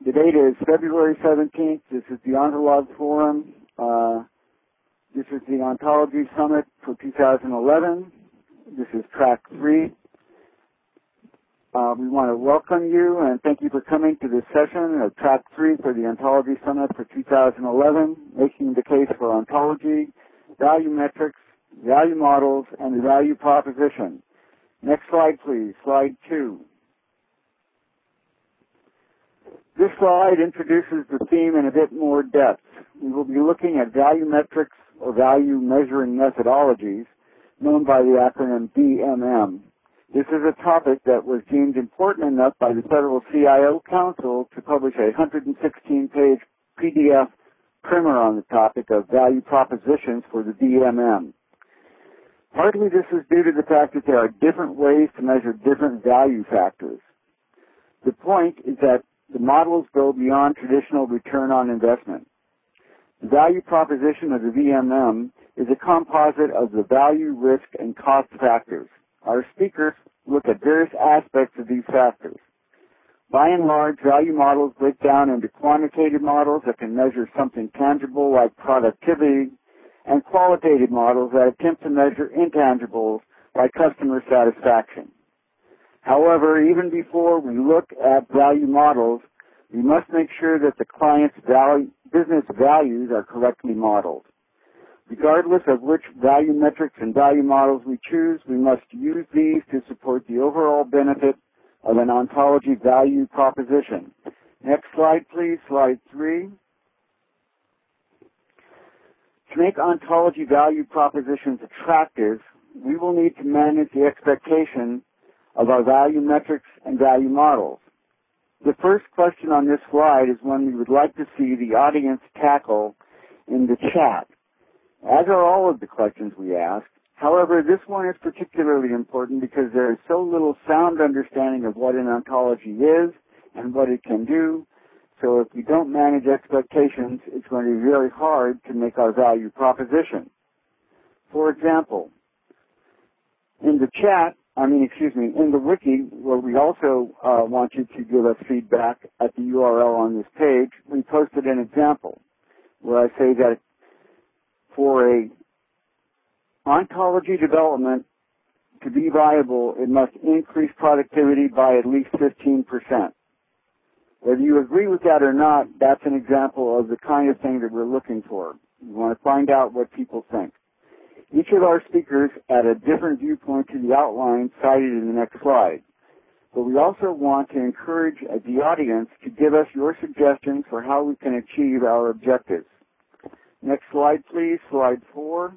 The date is February 17th. This is the Ontolog Forum. This is the Ontology Summit for 2011. This is track 3. We want to welcome you and thank you for coming to this session of track 3 for the Ontology Summit for 2011, making the case for ontology, value metrics, value models, and the value proposition. Next slide, please. Slide 2. This slide introduces the theme in a bit more depth. We will be looking at value metrics or value measuring methodologies, known by the acronym VMM. This is a topic that was deemed important enough by the Federal CIO Council to publish a 116-page PDF primer on the topic of value propositions for the VMM. Partly this is due to the fact that there are different ways to measure different value factors. The point is that the models go beyond traditional return on investment. The value proposition of the VMM is a composite of the value, risk, and cost factors. Our speakers look at various aspects of these factors. By and large, value models break down into quantitative models that can measure something tangible like productivity, and qualitative models that attempt to measure intangibles like customer satisfaction. However, even before we look at value models, we must make sure that the client's business values are correctly modeled. Regardless of which value metrics and value models we choose, we must use these to support the overall benefit of an ontology value proposition. Next slide, please. Slide 3. To make ontology value propositions attractive, we will need to manage the expectation of our value metrics and value models. The first question on this slide is one we would like to see the audience tackle in the chat, as are all of the questions we ask. However, this one is particularly important because there is so little sound understanding of what an ontology is and what it can do. So if we don't manage expectations, it's going to be very hard to make our value proposition. For example, in the wiki, where we also want you to give us feedback at the URL on this page, we posted an example where I say that for a ontology development to be viable, it must increase productivity by at least 15%. Whether you agree with that or not, that's an example of the kind of thing that we're looking for. We want to find out what people think. Each of our speakers add a different viewpoint to the outline cited in the next slide. But we also want to encourage the audience to give us your suggestions for how we can achieve our objectives. Next slide, please. Slide 4.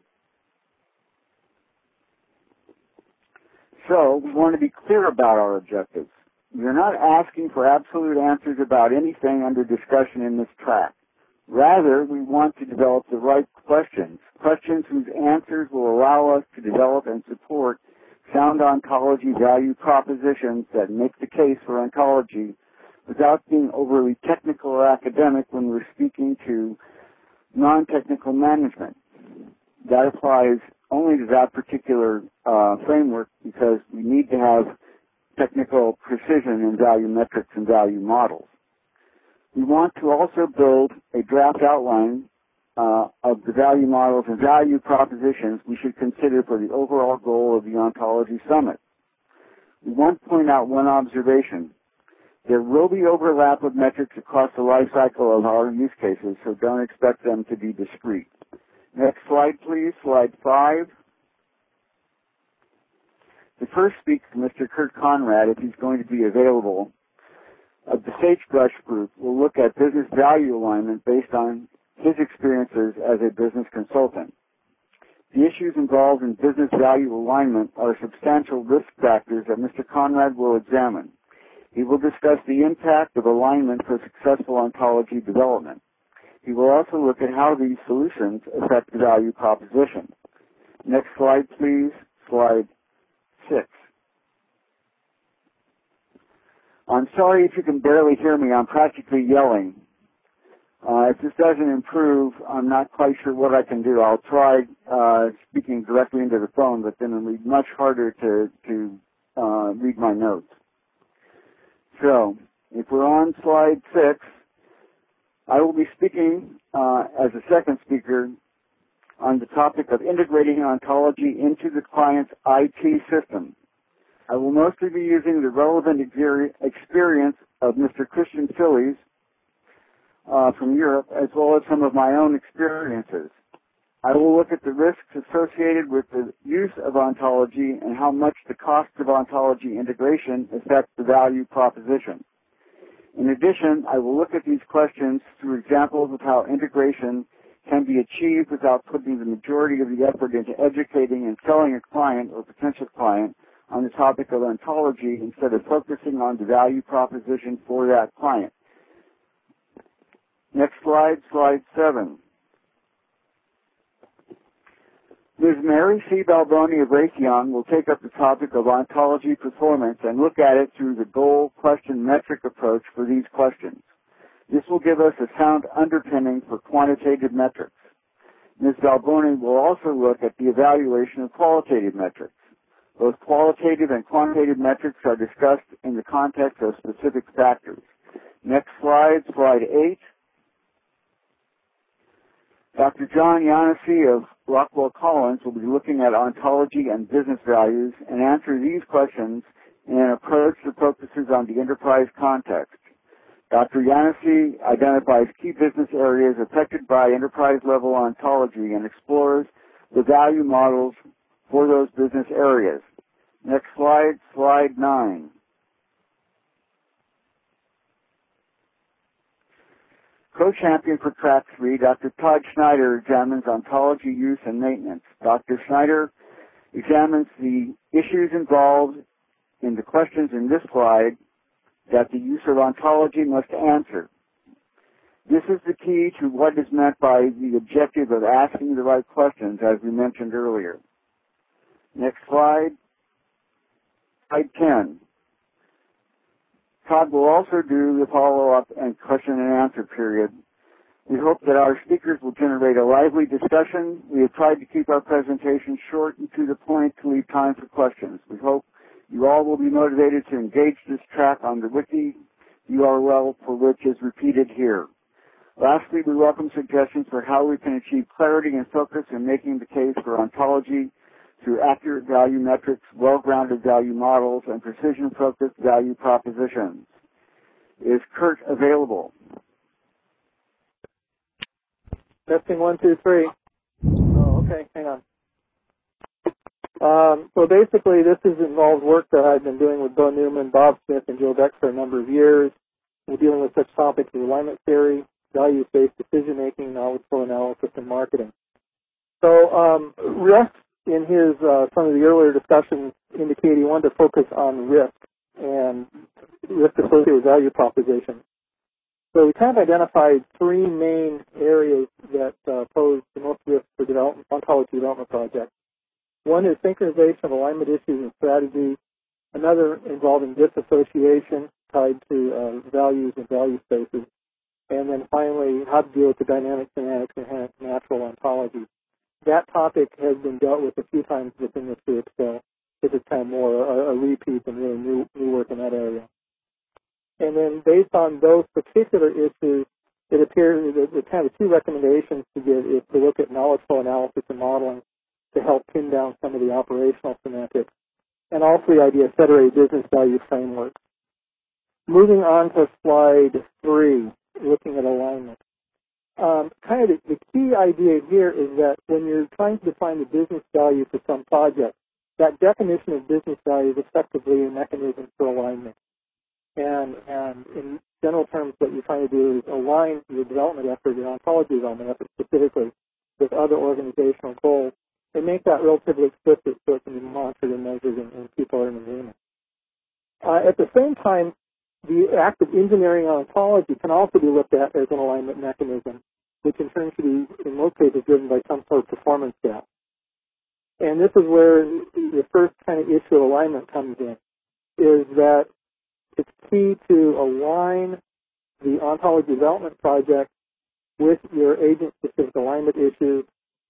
So we want to be clear about our objectives. We are not asking for absolute answers about anything under discussion in this track. Rather, we want to develop the right questions whose answers will allow us to develop and support sound ontology value propositions that make the case for ontology without being overly technical or academic when we're speaking to non-technical management. That applies only to that particular framework because we need to have technical precision in value metrics and value models. We want to also build a draft outline of the value models and value propositions we should consider for the overall goal of the Ontology Summit. We want to point out one observation. There will be overlap of metrics across the life cycle of our use cases, so don't expect them to be discrete. Next slide, please. Slide 5. The first speaker, Mr. Kurt Conrad, if he's going to be available, of the Sagebrush Group, will look at business value alignment based on his experiences as a business consultant. The issues involved in business value alignment are substantial risk factors that Mr. Conrad will examine. He will discuss the impact of alignment for successful ontology development. He will also look at how these solutions affect the value proposition. Next slide, please. Slide 6. I'm sorry if you can barely hear me. I'm practically yelling. If this doesn't improve, I'm not quite sure what I can do. I'll try speaking directly into the phone, but then it'll be much harder to read my notes. So, if we're on slide 6, I will be speaking as a second speaker on the topic of integrating ontology into the client's IT system. I will mostly be using the relevant experience of Mr. Christian Phillies from Europe, as well as some of my own experiences. I will look at the risks associated with the use of ontology and how much the cost of ontology integration affects the value proposition. In addition, I will look at these questions through examples of how integration can be achieved without putting the majority of the effort into educating and selling a client or potential client on the topic of ontology instead of focusing on the value proposition for that client. Next slide, slide 7. Ms. Mary C. Balboni of Raytheon will take up the topic of ontology performance and look at it through the goal, question, metric approach for these questions. This will give us a sound underpinning for quantitative metrics. Ms. Balboni will also look at the evaluation of qualitative metrics. Both qualitative and quantitative metrics are discussed in the context of specific factors. Next slide, slide 8. Dr. John Yanesi of Rockwell Collins will be looking at ontology and business values and answer these questions in an approach that focuses on the enterprise context. Dr. Yanesi identifies key business areas affected by enterprise-level ontology and explores the value models for those business areas. Next slide, slide 9. Co-champion for Track 3, Dr. Todd Schneider examines ontology use and maintenance. Dr. Schneider examines the issues involved in the questions in this slide that the use of ontology must answer. This is the key to what is meant by the objective of asking the right questions, as we mentioned earlier. Next slide. Slide 10. Todd will also do the follow-up and question and answer period. We hope that our speakers will generate a lively discussion. We have tried to keep our presentation short and to the point to leave time for questions. We hope you all will be motivated to engage this track on the wiki URL for which is repeated here. Lastly, we welcome suggestions for how we can achieve clarity and focus in making the case for ontology through accurate value metrics, well-grounded value models, and precision-focused value propositions. Is Kurt available? Testing 1, 2, 3. Oh, okay. Hang on. So basically, this has involved work that I've been doing with Bo Newman, Bob Smith, and Joe Beck for a number of years. We're dealing with such topics as alignment theory, values-based decision-making, knowledge flow analysis, and marketing. So Rex, in his some of the earlier discussions, indicated he wanted to focus on risk and risk associated with value proposition. So we kind of identified 3 main areas that pose the most risk for ontology development projects. One is synchronization of alignment issues and strategy. Another involving disassociation tied to values and value spaces. And then finally, how to deal with the dynamic, semantic, and natural ontology. That topic has been dealt with a few times within this group, so this is kind of more a repeat and really new work in that area. And then based on those particular issues, it appears that the kind of 2 recommendations to give is to look at knowledge flow analysis and modeling to help pin down some of the operational semantics, and also the idea of federated business value frameworks. Moving on to slide 3, looking at alignment. Kind of the key idea here is that when you're trying to define the business value for some project, that definition of business value is effectively a mechanism for alignment. And in general terms, what you're trying to do is align your development effort, your ontology development effort specifically, with other organizational goals, and make that relatively explicit so it can be monitored and measured and people are in agreement. At the same time, the act of engineering ontology can also be looked at as an alignment mechanism, which in turn should be, in most cases, driven by some sort of performance gap. And this is where the first kind of issue of alignment comes in, is that it's key to align the ontology development project with your agent-specific alignment issues,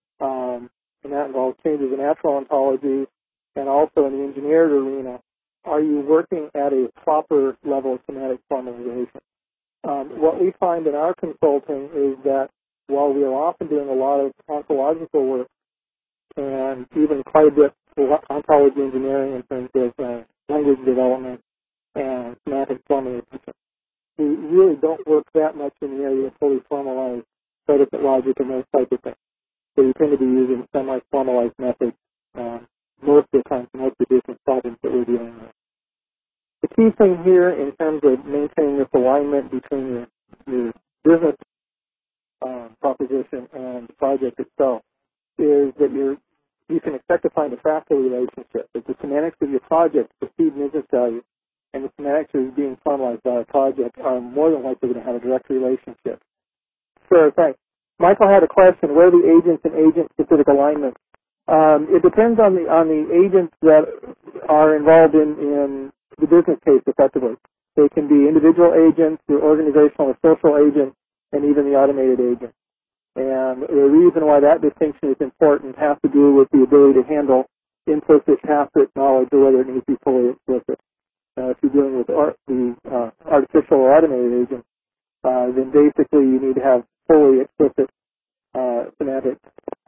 and that involves changes in natural ontology and also in the engineered arena. Are you working at a proper level of semantic formalization? What we find in our consulting is that while we are often doing a lot of ontological work and even quite a bit of ontology engineering in terms of language development and semantic formalization, we really don't work that much in the area of fully formalized predicate logic and those types of things. So we tend to be using semi-formalized methods most of the time for most of the business problems that we're dealing with. The key thing here in terms of maintaining this alignment between your business proposition and the project itself is that you can expect to find a fractal relationship, that the semantics of your project perceived business value and the semantics that is being formalized by a project are more than likely going to have a direct relationship. Sure, thanks. Michael had a question, where are the agents and agent-specific alignments? It depends on the agents that are involved in the business case, effectively. They can be individual agents, the organizational or social agents, and even the automated agent. And the reason why that distinction is important has to do with the ability to handle implicit, tacit knowledge or whether it needs to be fully explicit. If you're dealing with the artificial or automated agent, then basically you need to have fully explicit semantics.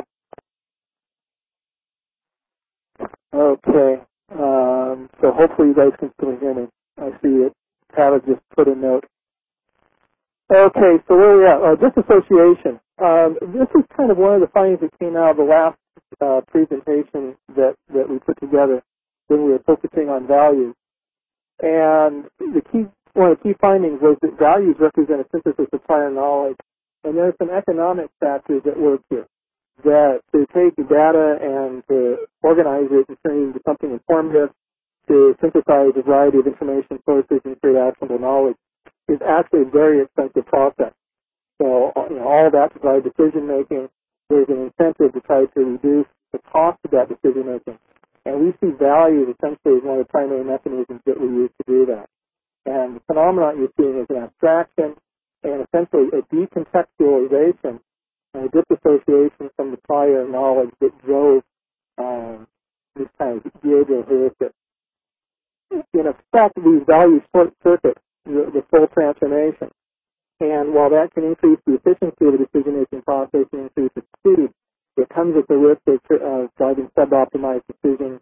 Okay. So hopefully you guys can still hear me. I see it. Travis just put a note. Okay, so where are we at? Disassociation. This is kind of one of the findings that came out of the last presentation that we put together when we were focusing on values. And one of the key findings was that values represent a synthesis of prior knowledge. And there are some economic factors at work here. That to take the data and to organize it and turn it into something informative, to synthesize a variety of information sources and create actionable knowledge is actually a very expensive process. So, all of that to drive decision making, there's an incentive to try to reduce the cost of that decision making. And we see values essentially as one of the primary mechanisms that we use to do that. And the phenomenon you're seeing is an abstraction and essentially a decontextualization and a disassociation from the prior knowledge that drove this kind of behavioral heuristic. In effect, these values short-circuit the full transformation. And while that can increase the efficiency of the decision-making process and increase its speed, it comes at the risk of driving sub-optimized decisions,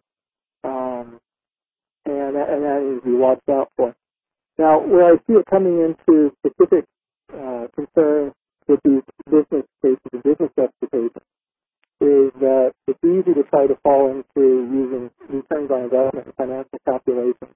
and that needs to be watched out for. Now, where I see it coming into specific concerns with these business cases and business justifications is that it's easy to try to fall into using returns on investment and financial calculations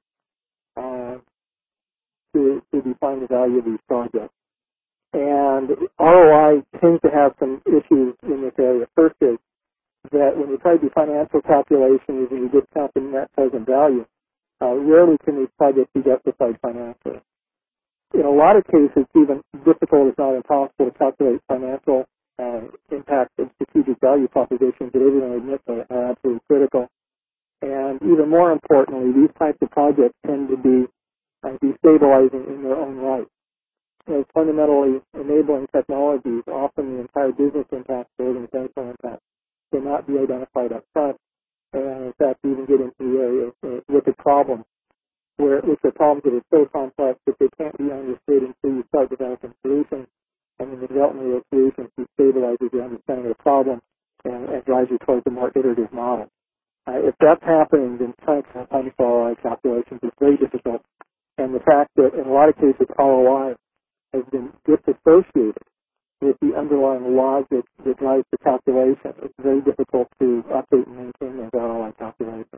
to define the value of these projects. And ROI tends to have some issues in this area. First is that when you try to do financial calculations and you discount the net present value, rarely can these projects be justified financially. In a lot of cases, it's even difficult, if not impossible, to calculate financial impact of strategic value propositions that everyone admits are absolutely critical. And even more importantly, these types of projects tend to be destabilizing in their own right. As fundamentally enabling technologies, often the entire business impact or organizational impact cannot be identified up front, and in fact even get into the area of wicked problems, which are problems that are so complex that they can't be understood until you start developing solutions, and in the development of those solutions destabilizes your understanding of the problem and drives you towards a more iterative model. If that's happening, then trying to financial ROI calculations is very difficult, and the fact that in a lot of cases ROI has been disassociated with the underlying logic that drives the calculation, it's very difficult to update and maintain those ROI calculations.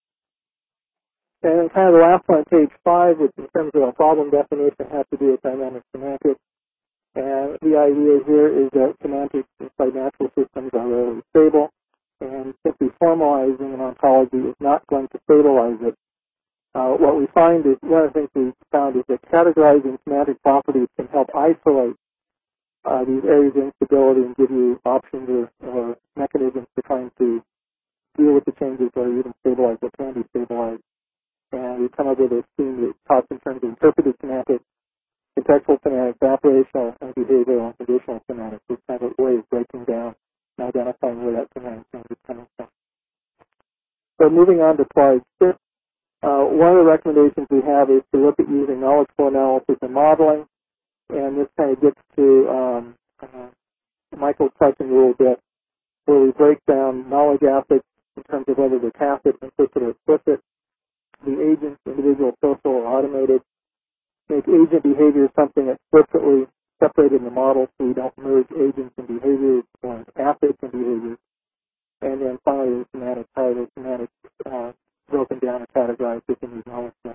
And then kind of the last one on page 5, which in terms of a problem definition has to do with dynamic semantics. And the idea here is that semantics inside natural systems are rarely stable, and simply formalizing an ontology is not going to stabilize it. What we find is, one of the things we found is that categorizing semantic properties can help isolate these areas of instability and give you options or mechanisms for trying to deal with the changes or even stabilize what can be stabilized. And we come up with a scheme that talks in terms of interpreted semantics, contextual semantics, operational and behavioral and conditional semantics. This kind of way of breaking down and identifying where that semantic change is coming from. So moving on to slide 6. One of the recommendations we have is to look at using knowledge flow analysis and modeling. gets to Michael's question a little bit, where we break down knowledge assets in terms of whether they're tacit, implicit, or explicit, the agents, individual, social, or automated, make agent behavior something explicitly separated in the model so we don't merge agents and behaviors or assets and behaviors. And then finally, the semantic part of semantics broken down and categorized within these knowledge frames.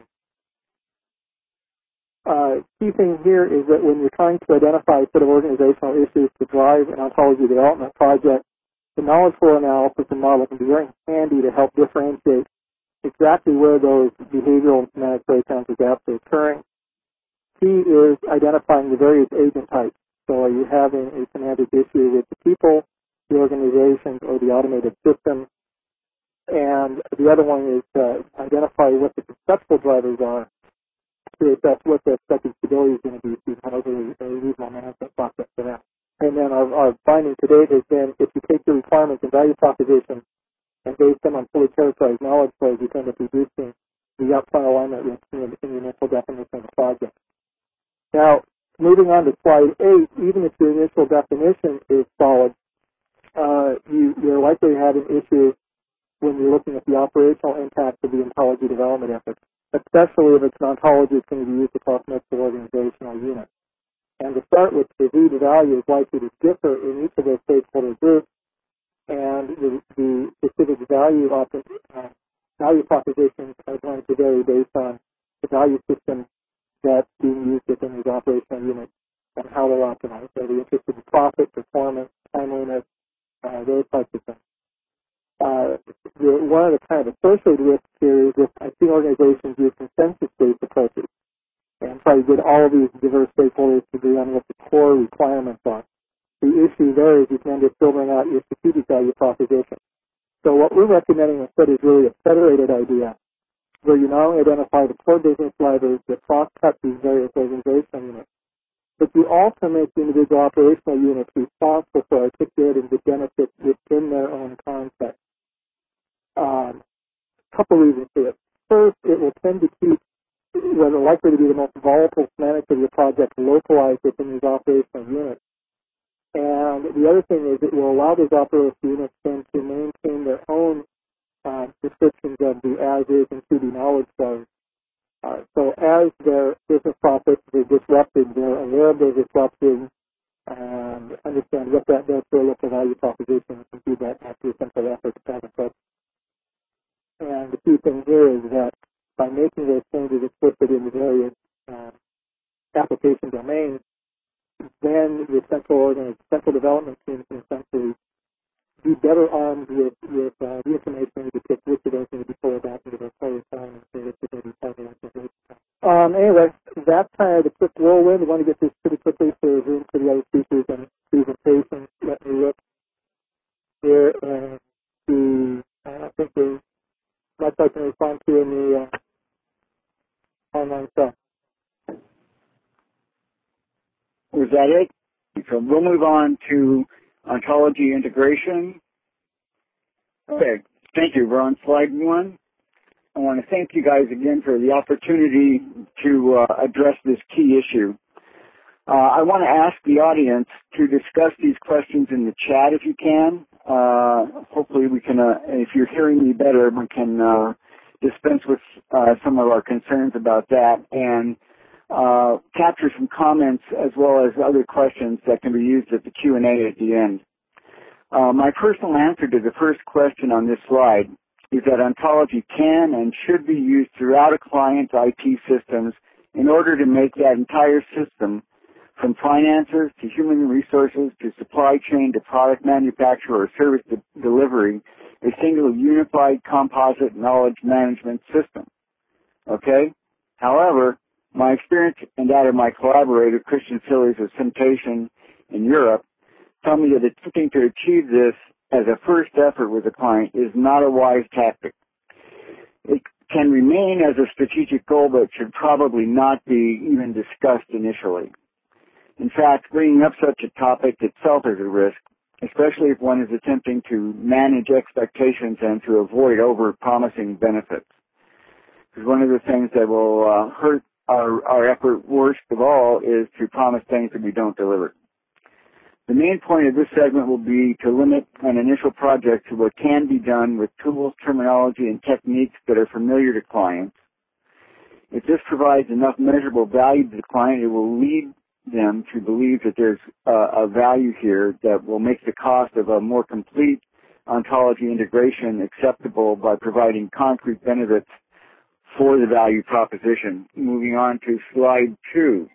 Key thing here is that when you're trying to identify sort of organizational issues to drive an ontology development project, the knowledge flow analysis and model can be very handy to help differentiate exactly where those behavioral and semantic breakdowns or gaps are occurring. Key is identifying the various agent types. So are you having a semantic issue with the people, the organizations, or the automated system? And the other one is to identify what the conceptual drivers are to assess what the expected stability is going to be through kind of a reasonable management process for that. And then our finding to date has been if you take the requirements and value propositions and base them on fully characterized knowledge flows, you end up reducing the upfront alignment risk in the initial definition of the project. Now, moving on to slide 8, even if your initial definition is solid, you're likely to have an issue when you're looking at the operational impact of the ontology development effort, especially if it's an ontology that's going to be used across multiple organizational units. And to start with, the V to value is likely to differ in each of those stakeholder groups, and the specific value propositions are going to vary based on the value system that's being used within these operational units and how they're optimized. So they're interested in profit, performance, timeliness, those types of things. One of the kind of associated risks here is if I've seen organizations use consensus-based approaches and try to get all of these diverse stakeholders to agree on what the core requirements are. The issue there is you can end up building out your strategic value proposition. So what we're recommending instead is really a federated idea where you not only identify the core business drivers that cross-cut these various organizational units, but you also make the individual operational units responsible for articulating the benefits within their own context. Couple reasons for it. First, it will tend to keep what are likely to be the most volatile semantics of your project localized within these operational units. And the other thing is it will allow those operational units then to maintain their own descriptions of the as-is and to-be knowledge flows. So as their business processes are disrupted, they're aware of those disruptions and understand what that does for a local value proposition and do that after a central effort to have a. And the key thing here is that by making those changes explicit in the various application domains, then the central development team can essentially be better armed with the information to pick which of those need to be pulled back into their core requirements and which of those are part of the anyway, that's kind of the quick whirlwind. I want to get this pretty quickly for room for the other speakers and presentations. Let me look here and see. I think there's much I can respond to in the online stuff. Was that it? So we'll move on to ontology integration. Okay, thank you. We're on slide 1. I want to thank you guys again for the opportunity to address this key issue. I want to ask the audience to discuss these questions in the chat if you can. Hopefully we can, if you're hearing me better, we can dispense with some of our concerns about that and capture some comments as well as other questions that can be used at the Q&A at the end. My personal answer to the first question on this slide is that ontology can and should be used throughout a client's IT systems in order to make that entire system, from finances to human resources to supply chain to product manufacture or service delivery, a single unified composite knowledge management system. Okay? However, my experience and that of my collaborator, Christian Fillers of Simtation in Europe, tell me that attempting to achieve this as a first effort with a client is not a wise tactic. It can remain as a strategic goal, but should probably not be even discussed initially. In fact, bringing up such a topic itself is a risk, especially if one is attempting to manage expectations and to avoid over-promising benefits. Because one of the things that will hurt our effort, worst of all, is to promise things that we don't deliver. The main point of this segment will be to limit an initial project to what can be done with tools, terminology, and techniques that are familiar to clients. If this provides enough measurable value to the client, it will lead them to believe that there's a value here that will make the cost of a more complete ontology integration acceptable by providing concrete benefits for the value proposition. Moving on to slide 2.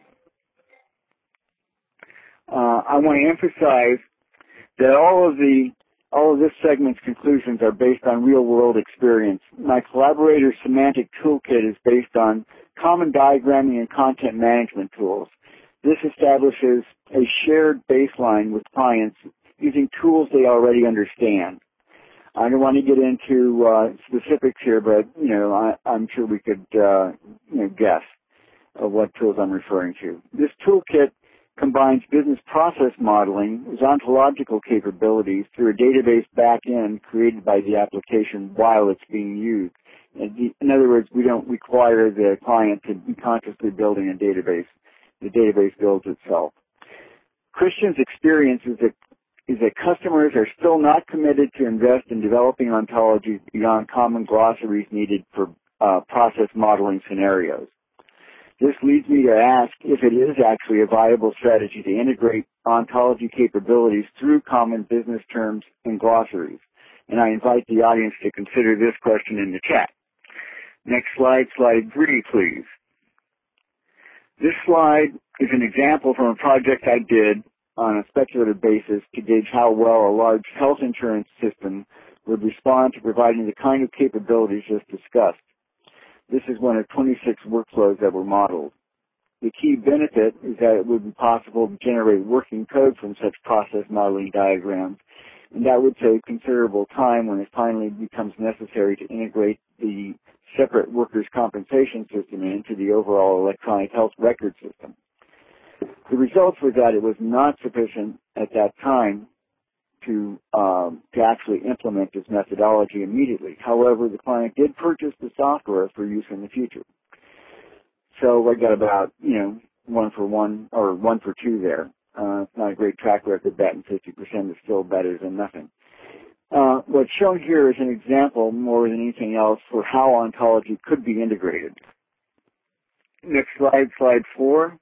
I want to emphasize that all of this segment's conclusions are based on real-world experience. My collaborator's semantic toolkit is based on common diagramming and content management tools. This establishes a shared baseline with clients using tools they already understand. I don't want to get into specifics here, but I'm sure we could guess what tools I'm referring to. This toolkit combines business process modeling with ontological capabilities through a database back-end created by the application while it's being used. In other words, we don't require the client to be consciously building a database. The database builds itself. Christian's experience is that customers are still not committed to invest in developing ontologies beyond common glossaries needed for process modeling scenarios. This leads me to ask if it is actually a viable strategy to integrate ontology capabilities through common business terms and glossaries. And I invite the audience to consider this question in the chat. Next slide, slide 3, please. This slide is an example from a project I did on a speculative basis to gauge how well a large health insurance system would respond to providing the kind of capabilities just discussed. This is one of 26 workflows that were modeled. The key benefit is that it would be possible to generate working code from such process modeling diagrams, and that would save considerable time when it finally becomes necessary to integrate the separate workers' compensation system into the overall electronic health record system. The results were that it was not sufficient at that time to actually implement this methodology immediately. However, the client did purchase the software for use in the future. So I got about, 1 for 1 or 1 for 2 there. It's not a great track record. Batting 50% is still better than nothing. What's shown here is an example more than anything else for how ontology could be integrated. Next slide, slide 4.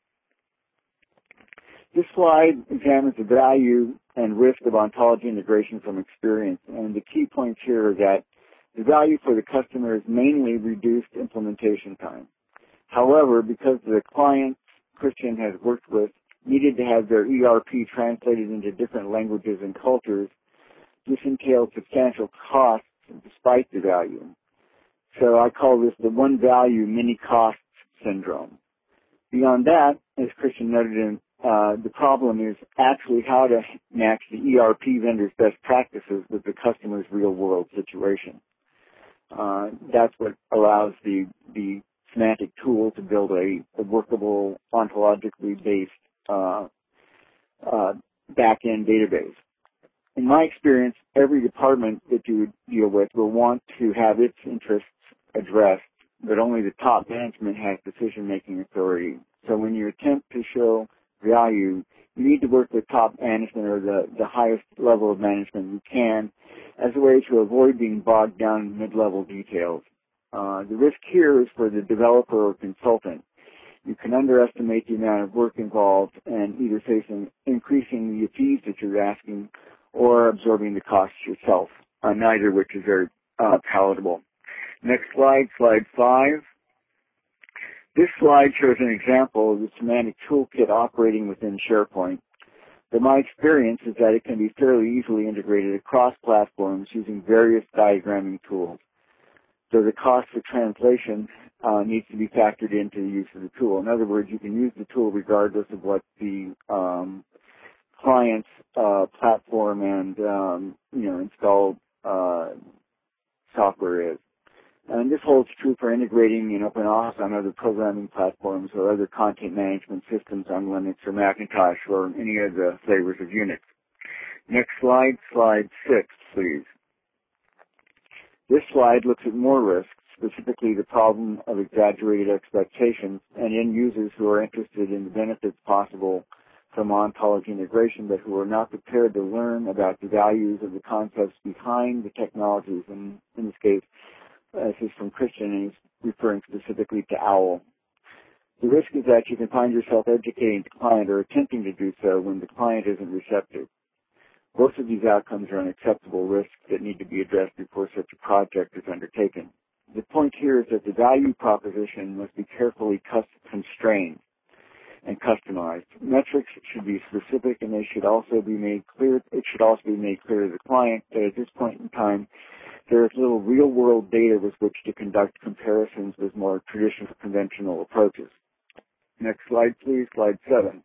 This slide examines the value and risk of ontology integration from experience, and the key points here are that the value for the customer is mainly reduced implementation time. However, because the clients Christian has worked with needed to have their ERP translated into different languages and cultures, this entailed substantial costs despite the value. So I call this the one value, many costs syndrome. Beyond that, as Christian noted the problem is actually how to match the ERP vendor's best practices with the customer's real-world situation. That's what allows the semantic tool to build a workable, ontologically based back-end database. In my experience, every department that you deal with will want to have its interests addressed, but only the top management has decision-making authority. So when you attempt to show value, you need to work with top management or the highest level of management you can as a way to avoid being bogged down in mid-level details. The risk here is for the developer or consultant. You can underestimate the amount of work involved and either facing increasing the fees that you're asking or absorbing the costs yourself, neither of which is very palatable. Next slide, slide 5. This slide shows an example of the semantic toolkit operating within SharePoint. But my experience is that it can be fairly easily integrated across platforms using various diagramming tools. So the cost for translation needs to be factored into the use of the tool. In other words, you can use the tool regardless of what the client's platform and installed software is. And this holds true for integrating in OpenOffice on other programming platforms or other content management systems on Linux or Macintosh or any of the flavors of Unix. Next slide, slide 6, please. This slide looks at more risks, specifically the problem of exaggerated expectations, and end users who are interested in the benefits possible from ontology integration, but who are not prepared to learn about the values of the concepts behind the technologies. And in this case, this is from Christian, and he's referring specifically to OWL. The risk is that you can find yourself educating the client or attempting to do so when the client isn't receptive. Both of these outcomes are unacceptable risks that need to be addressed before such a project is undertaken. The point here is that the value proposition must be carefully constrained and customized. Metrics should be specific, and they should also be made clear. It should also be made clear to the client that at this point in time, there is little real-world data with which to conduct comparisons with more traditional, conventional approaches. Next slide, please. Slide 7.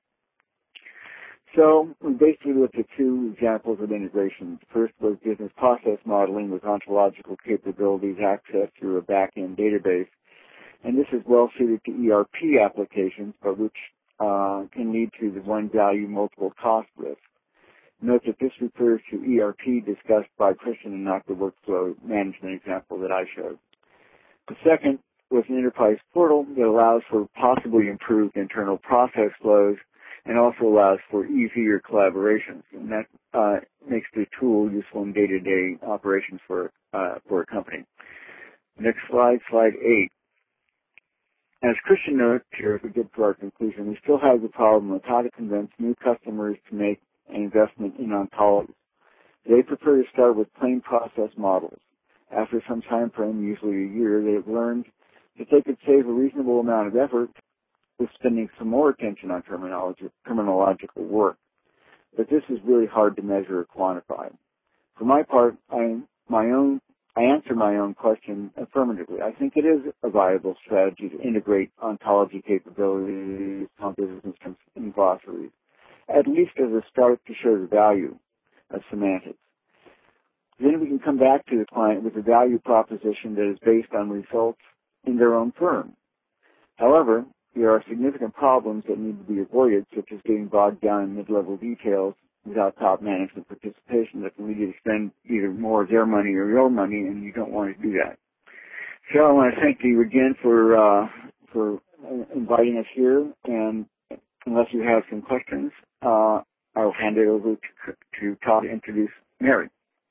So we basically looked at two examples of integrations. First was business process modeling with ontological capabilities accessed through a back-end database. And this is well suited to ERP applications, but which can lead to the one value multiple cost risk. Note that this refers to ERP discussed by Christian and not the workflow management example that I showed. The second was an enterprise portal that allows for possibly improved internal process flows and also allows for easier collaborations. And that makes the tool useful in day-to-day operations for a company. Next slide, slide 8. As Christian notes here, as we get to our conclusion, we still have the problem of how to convince new customers to make an investment in ontology. They prefer to start with plain process models. After some time frame, usually a year, they have learned that they could save a reasonable amount of effort with spending some more attention on terminological work. But this is really hard to measure or quantify. For my part, I answer my own question affirmatively. I think it is a viable strategy to integrate ontology capabilities, compositions, and glossaries, at least as a start to show the value of semantics. Then we can come back to the client with a value proposition that is based on results in their own firm. However, there are significant problems that need to be avoided, such as getting bogged down in mid-level details without top management participation that can lead you to spend either more of their money or your money, and you don't want to do that. So I want to thank you again for inviting us here, and unless you have some questions, I'll hand it over to Todd to introduce Mary.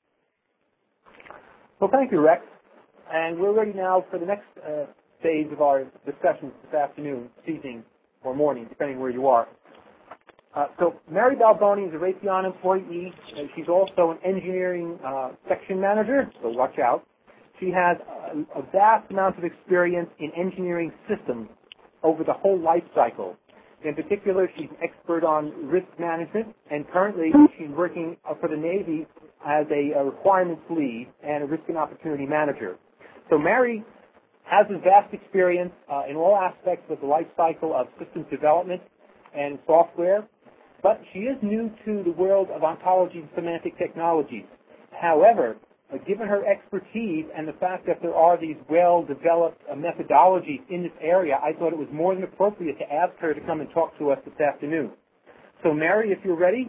Well, thank you, Rex. And we're ready now for the next phase of our discussion this afternoon, this evening, or morning, depending where you are. So Mary Balboni is a Raytheon employee. She's also an engineering section manager, so watch out. She has a vast amount of experience in engineering systems over the whole life cycle. In particular, she's an expert on risk management, and currently she's working for the Navy as a requirements lead and a risk and opportunity manager. So Mary has a vast experience in all aspects of the life cycle of systems development and software, but she is new to the world of ontology and semantic technologies. However, given her expertise and the fact that there are these well-developed methodologies in this area, I thought it was more than appropriate to ask her to come and talk to us this afternoon. So, Mary, if you're ready.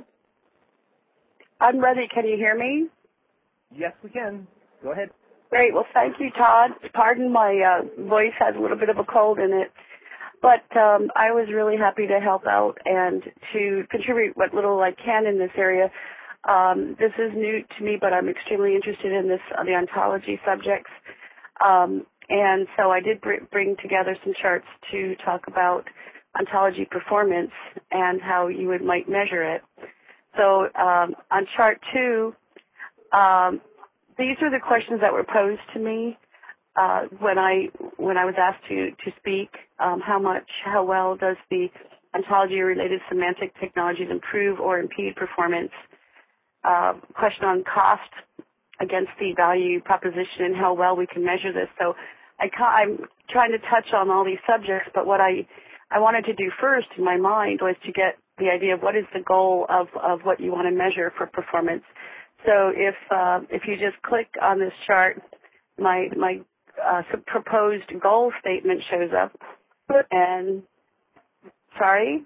I'm ready. Can you hear me? Yes, we can. Go ahead. Great. Well, thank you, Todd. Pardon my voice has a little bit of a cold in it. But I was really happy to help out and to contribute what little I can in this area. This is new to me, but I'm extremely interested in the ontology subjects. And so I did bring together some charts to talk about ontology performance and how you might measure it. So on chart 2, these are the questions that were posed to me when I was asked to speak. How well does the ontology-related semantic technologies improve or impede performance? Question on cost against the value proposition and how well we can measure this. So I'm trying to touch on all these subjects, but what I wanted to do first in my mind was to get the idea of what is the goal of what you want to measure for performance. So if you just click on this chart, my proposed goal statement shows up. And sorry.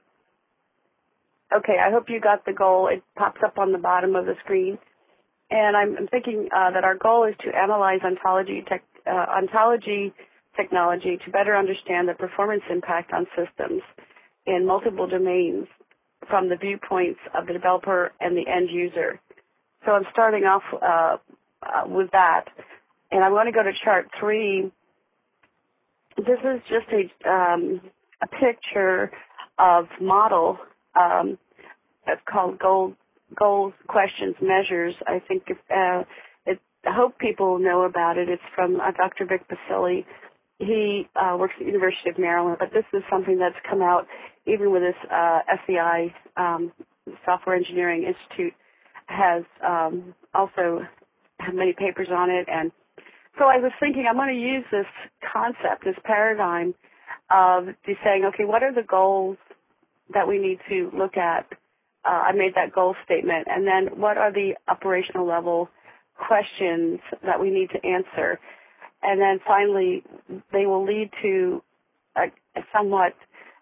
Okay, I hope you got the goal. It pops up on the bottom of the screen. And I'm thinking that our goal is to analyze ontology ontology technology to better understand the performance impact on systems in multiple domains from the viewpoints of the developer and the end user. So I'm starting off with that, and I'm going to go to chart 3. This is just a picture of model. It's called goals, questions, measures. I think I hope people know about it. It's from Dr. Vic Basile. He works at the University of Maryland, but this is something that's come out even with this SEI, Software Engineering Institute, has also had many papers on it. And so I was thinking I'm going to use this concept, this paradigm of saying, okay, what are the goals that we need to look at? I made that goal statement. And then what are the operational level questions that we need to answer? And then finally, they will lead to a somewhat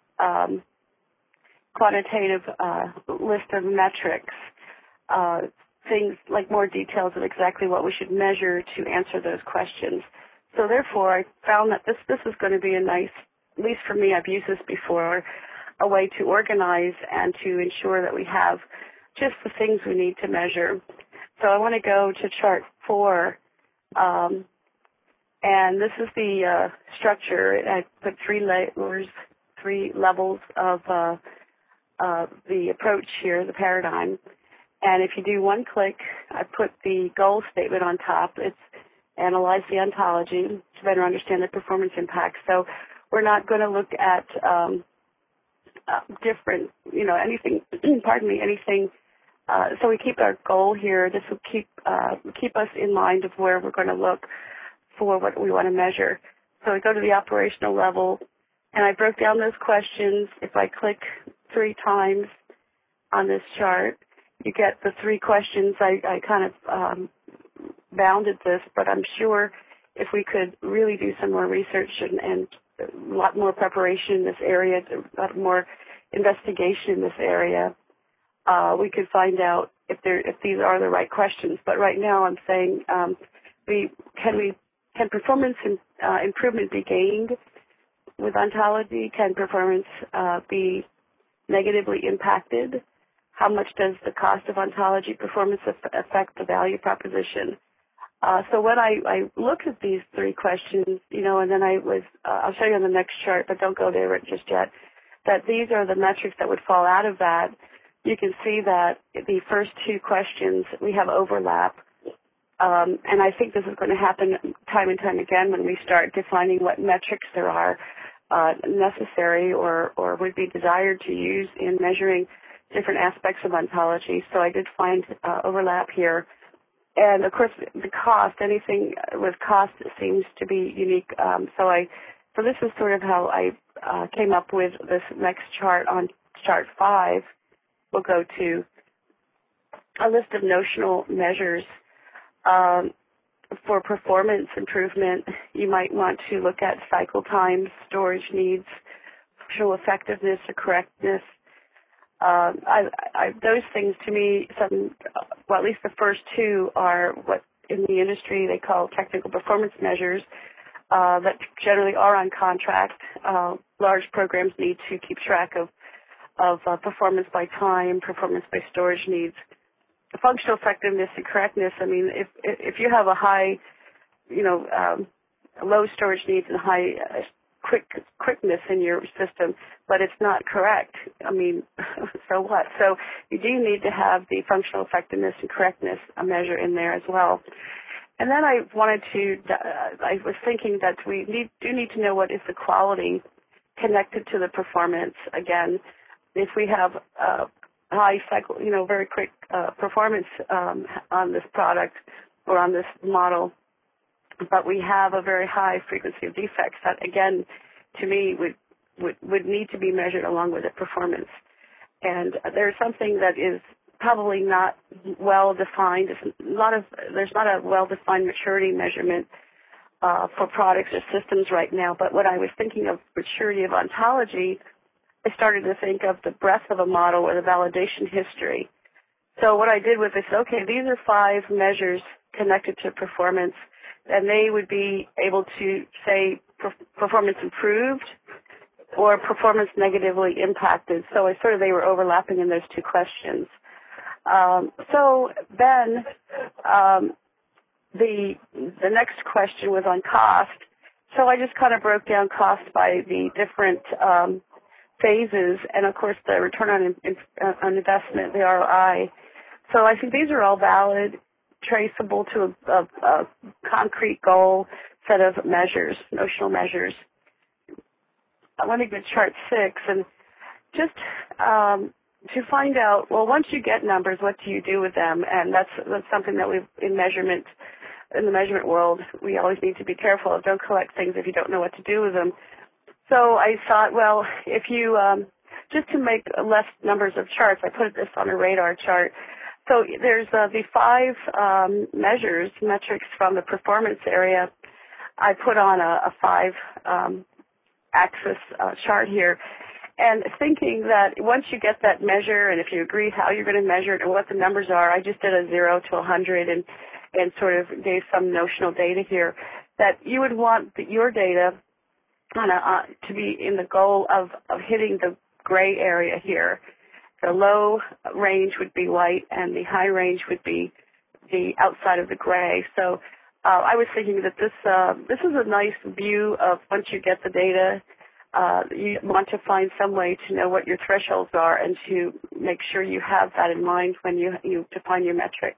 quantitative list of metrics, things like more details of exactly what we should measure to answer those questions. So therefore, I found that this is going to be a nice, at least for me, I've used this before, a way to organize and to ensure that we have just the things we need to measure. So I want to go to chart 4. And this is the structure. I put 3 layers, 3 levels of the approach here, the paradigm. And if you do one click, I put the goal statement on top. It's analyze the ontology to better understand the performance impact. So we're not going to look at different, anything, anything. So we keep our goal here. This will keep us in mind of where we're going to look for what we want to measure. So we go to the operational level, and I broke down those questions. If I click 3 times on this chart, you get the 3 questions. I kind of bounded this, but I'm sure if we could really do some more research and a lot more preparation in this area, a lot more investigation in this area, we could find out if these are the right questions. But right now I'm saying can performance improvement be gained with ontology? Can performance be negatively impacted? How much does the cost of ontology performance affect the value proposition? So when I looked at these 3 questions, and then I'll show you on the next chart, but don't go there just yet, that these are the metrics that would fall out of that. You can see that the first 2 questions, we have overlap. And I think this is going to happen time and time again when we start defining what metrics there are necessary or would be desired to use in measuring different aspects of ontology. So I did find overlap here. And, of course, the cost, anything with cost seems to be unique. So this is sort of how I came up with this next chart. On chart 5, we'll go to a list of notional measures. For performance improvement, you might want to look at cycle times, storage needs, functional effectiveness or correctness. Those things to me, at least the first 2 are what in the industry they call technical performance measures that generally are on contract. Large programs need to keep track of performance by time, performance by storage needs. Functional effectiveness and correctness, I mean, if you have a high, low storage needs and high quickness in your system, but it's not correct, I mean, so what? So you do need to have the functional effectiveness and correctness measure in there as well. And then I was thinking that we do need to know what is the quality connected to the performance. Again, if we have high cycle, very quick performance on this product or on this model, but we have a very high frequency of defects that, again, to me would need to be measured along with the performance. And there's something that is probably not well defined. There's not a well-defined maturity measurement for products or systems right now. But when I was thinking of maturity of ontology, I started to think of the breadth of a model or the validation history. So what I did was I said, okay, these are 5 measures connected to performance. and they would be able to say performance improved or performance negatively impacted. So they were overlapping in those two questions. So then the next question was on cost. So I just kind of broke down cost by the different phases, and of course the return on investment, the ROI. So I think these are all valid, traceable to a concrete goal set of measures, notional measures. I want to go to chart 6 and just to find out, well, once you get numbers, what do you do with them? And that's something that in the measurement world, we always need to be careful of. Don't collect things if you don't know what to do with them. So I thought, well, if you, just to make less numbers of charts, I put this on a radar chart. So there's the 5 metrics from the performance area. I put on a 5-axis chart here, and thinking that once you get that measure, and if you agree how you're going to measure it and what the numbers are, I just did a 0 to 100 and sort of gave some notional data here, that you would want your data to be in the goal of hitting the gray area here. The low range would be white, and the high range would be the outside of the gray. So I was thinking that this is a nice view of once you get the data, you want to find some way to know what your thresholds are and to make sure you have that in mind when you define your metric.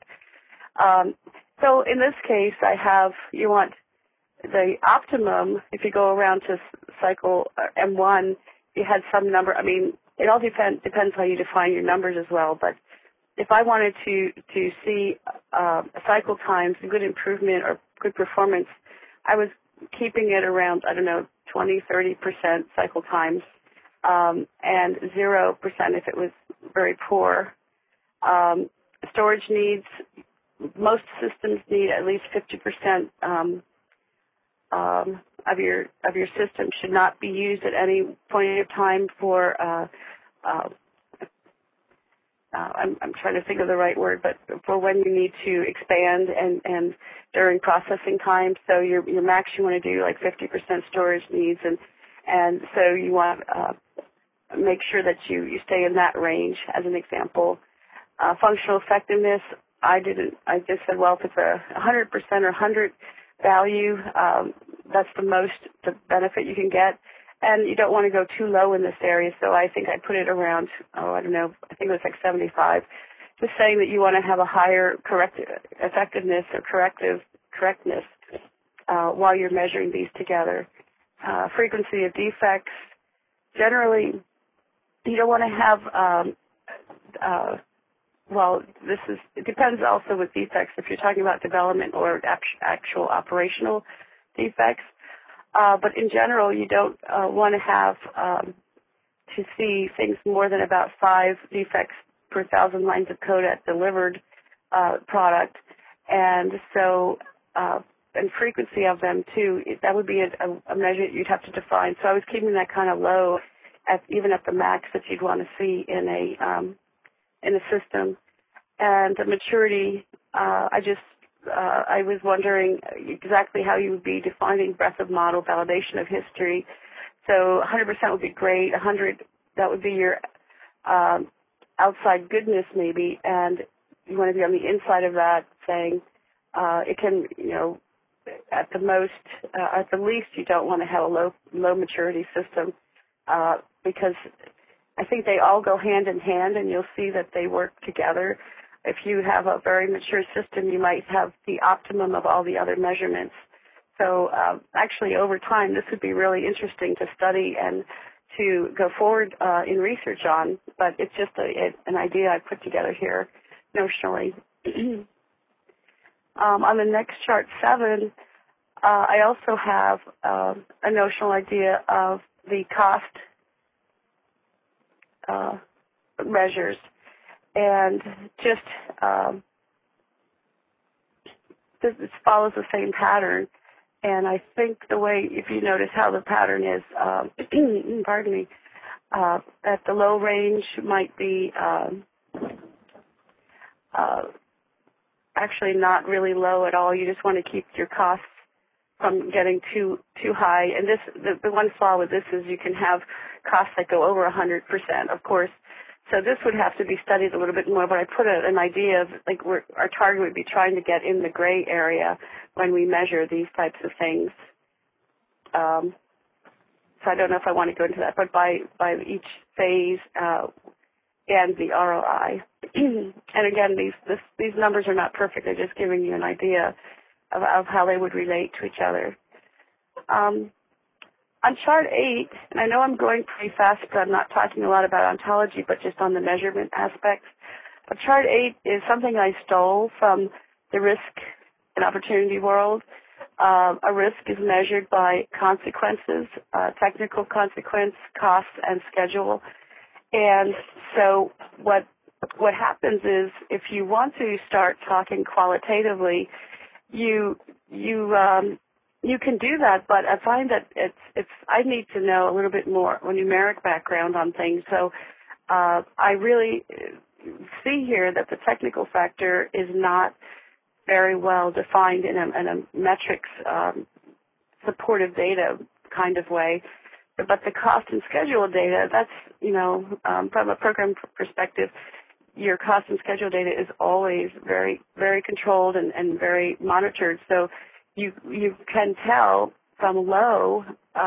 So in this case, you want the optimum. If you go around to cycle M1, you had some number. I mean, it all depends how you define your numbers as well. But if I wanted to see cycle times, good improvement or good performance, I was keeping it around, 20, 30% cycle times, and 0% if it was very poor. Storage needs, most systems need at least 50% of your system should not be used at any point of time for I'm trying to think of the right word, but for when you need to expand and during processing time. So your max you want to do like 50% storage needs, and so you want make sure that you stay in that range as an example. Functional effectiveness, I just said, well, if it's 100% or 100 value, that's the benefit you can get. And you don't want to go too low in this area, so I think I put it around, I think it was like 75. Just saying that you want to have a higher effectiveness or correctness while you're measuring these together. Frequency of defects. Generally, you don't want to have, it depends also with defects if you're talking about development or actual operational defects. But in general, you don't want to have to see things more than about 5 defects per 1,000 lines of code at delivered product. And so, and frequency of them too, that would be a measure you'd have to define. So I was keeping that kind of low, even at the max that you'd want to see in a system. And the maturity, I was wondering exactly how you would be defining breadth of model, validation of history. So 100% would be great. 100, that would be your outside goodness maybe, and you want to be on the inside of that, saying it can, at the least, you don't want to have a low maturity system because I think they all go hand in hand, and you'll see that they work together. If you have a very mature system, you might have the optimum of all the other measurements. So actually, over time, this would be really interesting to study and to go forward in research on, but it's just an idea I put together here notionally. On the next chart 7, I also have a notional idea of the cost measures. And just this follows the same pattern. And I think the way, if you notice how the pattern is, pardon me, at the low range might be actually not really low at all. You just want to keep your costs from getting too high. And the one flaw with this is you can have costs that go over 100%, of course. So this would have to be studied a little bit more, but I put an idea of, like, our target would be trying to get in the gray area when we measure these types of things. So I don't know if I want to go into that, but by each phase and the ROI. And again, these numbers are not perfect. They're just giving you an idea of how they would relate to each other. On chart 8, and I know I'm going pretty fast because I'm not talking a lot about ontology, but just on the measurement aspects. But chart 8 is something I stole from the risk and opportunity world. A risk is measured by consequences, technical consequence, costs, and schedule. And so what happens is, if you want to start talking qualitatively, you can do that, but I find that I need to know a little bit more a numeric background on things. So I really see here that the technical factor is not very well defined in a metrics supportive data kind of way. But the cost and schedule data, that's, from a program perspective, your cost and schedule data is always very, very controlled and very monitored. So you can tell from a low,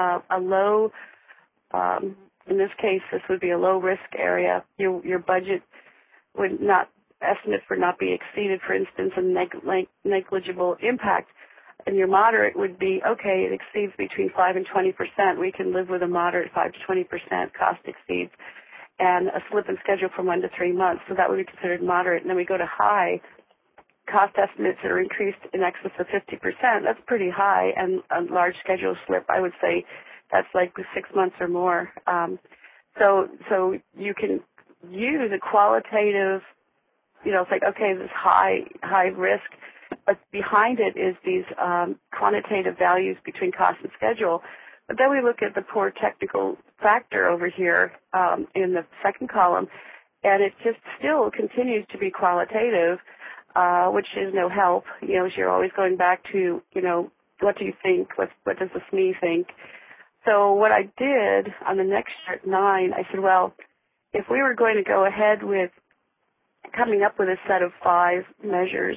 in this case, this would be a low risk area. Your budget would not, estimate for not be exceeded, for instance, and negligible impact. And your moderate would be, okay, it exceeds between 5 and 20%. We can live with a moderate 5 to 20% cost exceeds, and a slip in schedule from 1 to 3 months. So that would be considered moderate. And then we go to high. Cost estimates that are increased in excess of 50%. That's pretty high. And a large schedule slip, I would say that's like 6 months or more. So you can use a qualitative, it's like, okay, this high risk, but behind it is these quantitative values between cost and schedule. But then we look at the poor technical factor over here in the second column, and it just still continues to be qualitative, which is no help. You're always going back to, what do you think? What does the SME think? So what I did on the next chart 9, I said, well, if we were going to go ahead with coming up with a set of 5 measures,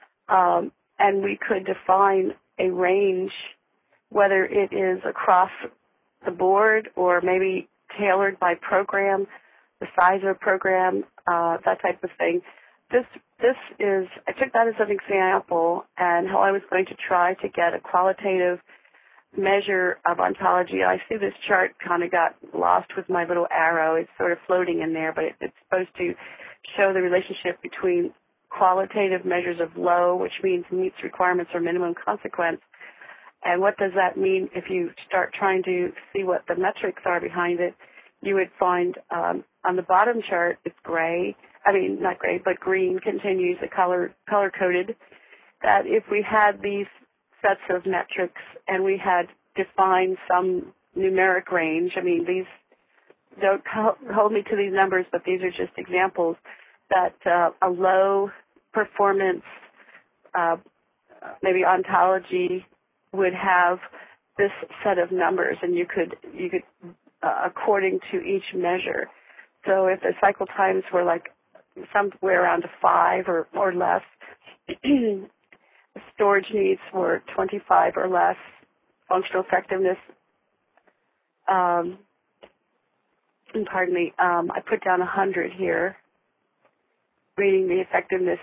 and we could define a range, whether it is across the board or maybe tailored by program, the size of a program, that type of thing. This is, I took that as an example and how I was going to try to get a qualitative measure of ontology. I see this chart kind of got lost with my little arrow. It's sort of floating in there, but it's supposed to show the relationship between qualitative measures of low, which means meets requirements or minimum consequence. And what does that mean if you start trying to see what the metrics are behind it? You would find on the bottom chart it's gray. I mean, not gray, but green continues, the color-coded, that if we had these sets of metrics and we had defined some numeric range, I mean, these don't hold me to these numbers, but these are just examples, that a low performance, maybe ontology, would have this set of numbers, and you could according to each measure. So if the cycle times were like somewhere around 5 or less, storage needs were 25 or less, functional effectiveness, and pardon me, I put down 100 here, meaning the effectiveness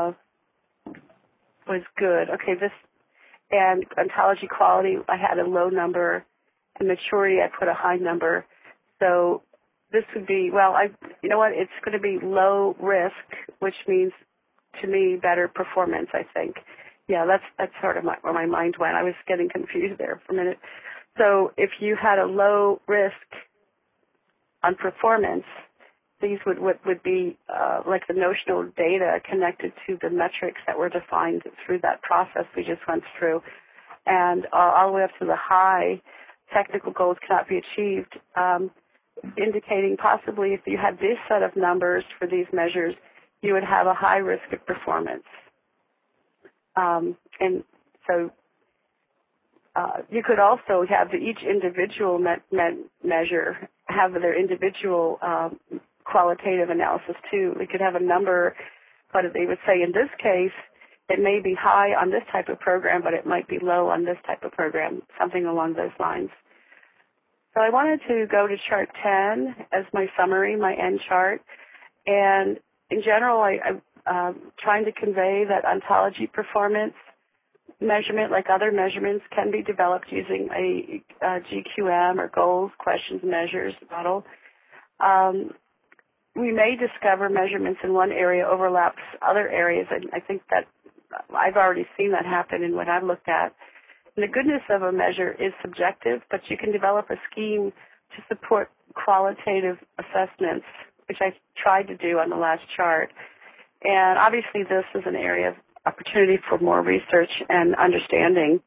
was good. Okay, and ontology quality, I had a low number, and maturity, I put a high number. So this would be, it's going to be low risk, which means, to me, better performance, I think. Yeah, that's sort of where my mind went. I was getting confused there for a minute. So if you had a low risk on performance, these would be like the notional data connected to the metrics that were defined through that process we just went through. And all the way up to the high, technical goals cannot be achieved, indicating possibly if you had this set of numbers for these measures, you would have a high risk of performance. And so you could also have each individual measure have their individual qualitative analysis too. We could have a number, but they would say in this case, it may be high on this type of program, but it might be low on this type of program, something along those lines. So I wanted to go to chart 10 as my summary, my end chart. And in general, I'm trying to convey that ontology performance measurement, like other measurements, can be developed using a GQM or goals, questions, measures model. We may discover measurements in one area overlaps other areas, and I think that I've already seen that happen in what I've looked at. And the goodness of a measure is subjective, but you can develop a scheme to support qualitative assessments, which I tried to do on the last chart. And obviously this is an area of opportunity for more research and understanding.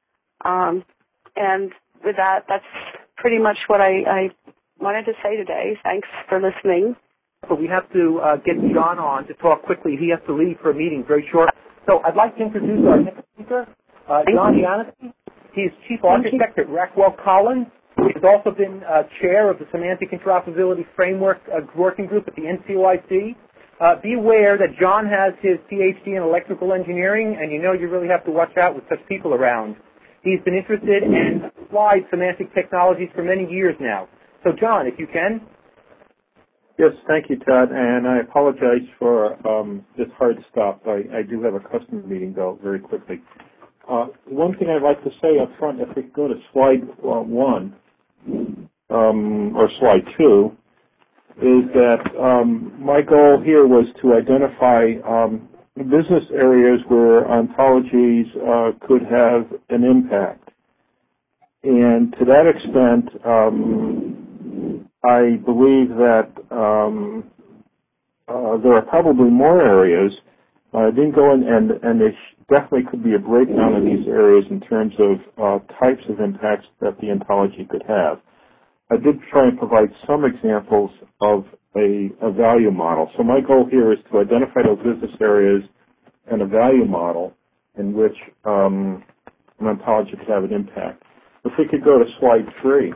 And with that, that's pretty much what I wanted to say today. Thanks for listening. So we have to get John on to talk quickly. He has to leave for a meeting very short. So I'd like to introduce our next speaker, John Iannity. He is Chief Architect at Rockwell Collins. He's also been Chair of the Semantic Interoperability Framework Working Group at the NCOIC. Be aware that John has his PhD in electrical engineering, and you know you really have to watch out with such people around. He's been interested and applied semantic technologies for many years now. So John, if you can. Yes, thank you, Todd, and I apologize for this hard stop. I do have a customer meeting, though, very quickly. One thing I'd like to say up front, if we go to slide 1, or slide 2, is that my goal here was to identify business areas where ontologies could have an impact. And to that extent, I believe that there are probably more areas. I didn't go in, and there definitely could be a breakdown of these areas in terms of types of impacts that the ontology could have. I did try and provide some examples of a value model. So my goal here is to identify those business areas and a value model in which an ontology could have an impact. If we could go to slide 3.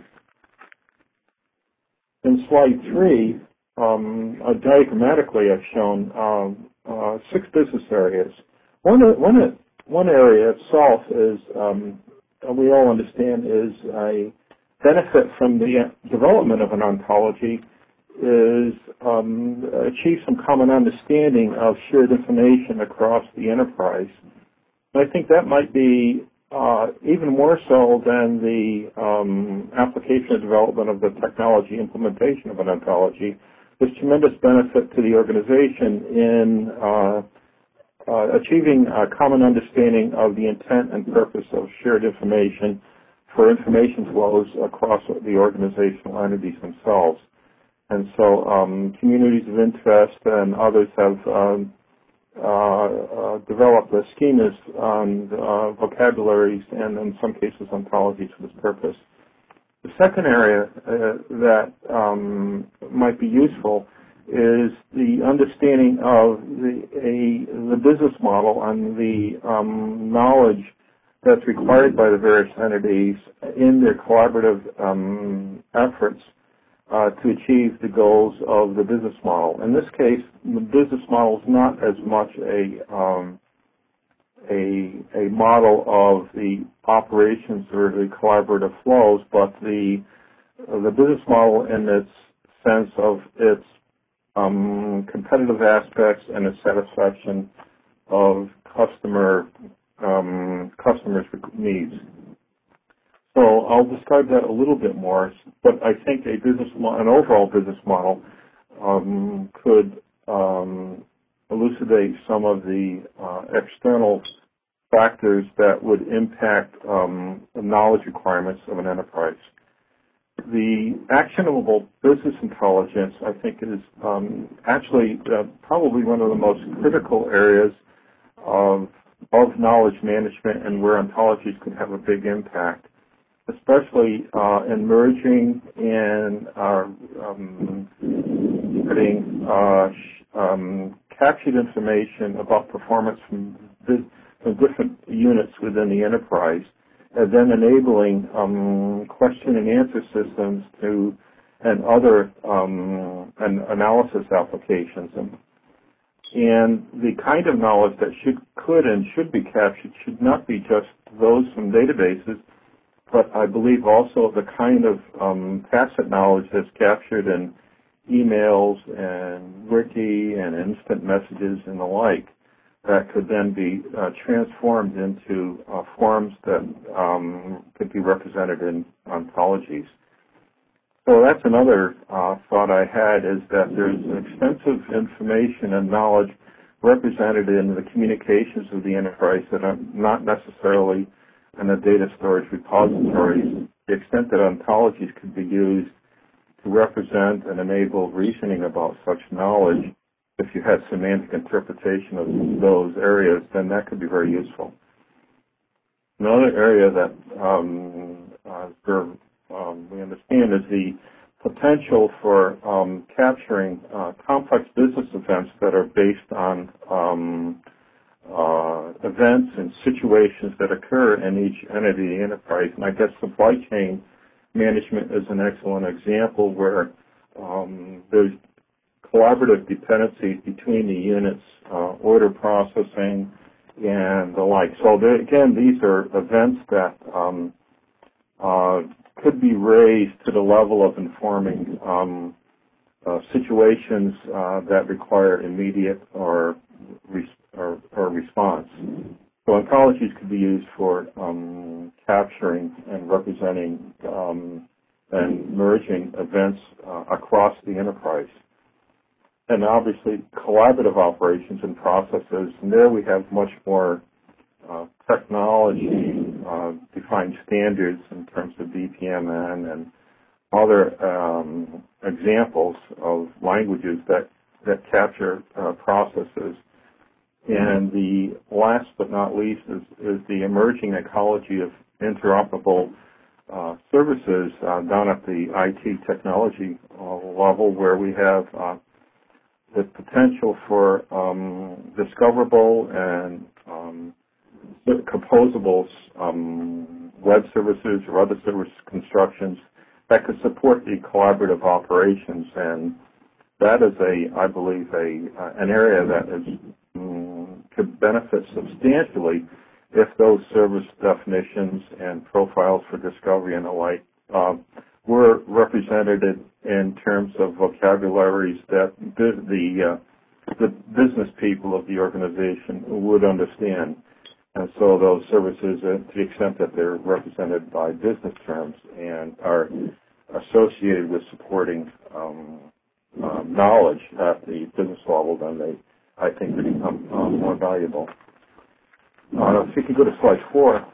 In slide 3, diagrammatically I've shown 6 business areas. One area itself is, we all understand, is a benefit from the development of an ontology is achieve some common understanding of shared information across the enterprise. And I think that might be even more so than the application and development of the technology implementation of an ontology. There's tremendous benefit to the organization in achieving a common understanding of the intent and purpose of shared information for information flows across the organizational entities themselves. And so communities of interest and others have developed the schemas and vocabularies and in some cases ontologies for this purpose. The second area that might be useful is the understanding of the business model and the knowledge that's required by the various entities in their collaborative efforts to achieve the goals of the business model. In this case, the business model is not as much a model of the operations or the collaborative flows, but the business model in its sense of its competitive aspects and its satisfaction of customers' needs. So I'll describe that a little bit more, but I think an overall business model could elucidate some of the external factors that would impact the knowledge requirements of an enterprise. The actionable business intelligence, I think, is actually probably one of the most critical areas of knowledge management and where ontologies could have a big impact, especially in merging and getting captured information about performance from different units within the enterprise and then enabling question and answer systems and other analysis applications. And the kind of knowledge that could and should be captured should not be just those from databases, but I believe also the kind of tacit knowledge that's captured in emails and wiki and instant messages and the like that could then be transformed into forms that could be represented in ontologies. So that's another thought I had, is that there's extensive information and knowledge represented in the communications of the enterprise that are not necessarily in the data storage repositories. The extent that ontologies could be used to represent and enable reasoning about such knowledge, if you had semantic interpretation of those areas, then that could be very useful. Another area that we understand is the potential for capturing complex business events that are based on events and situations that occur in each entity of the enterprise. And I guess supply chain management is an excellent example where there's collaborative dependencies between the units, order processing, and the like. So again, these are events that could be raised to the level of informing situations that require immediate or response. So ontologies could be used for capturing and representing and merging events across the enterprise. And obviously collaborative operations and processes, and there we have much more technology defined standards in terms of DPMN and other examples of languages that capture processes. And the last but not least is the emerging ecology of interoperable services down at the IT technology level, where we have the potential for discoverable and composable web services or other service constructions that could support the collaborative operations. And that is, I believe, an area that could benefit substantially if those service definitions and profiles for discovery and the like were represented in terms of vocabularies that the business people of the organization would understand. And so those services, to the extent that they're represented by business terms and are associated with supporting knowledge at the business level, then they, I think, become more valuable. If you could go to slide 4.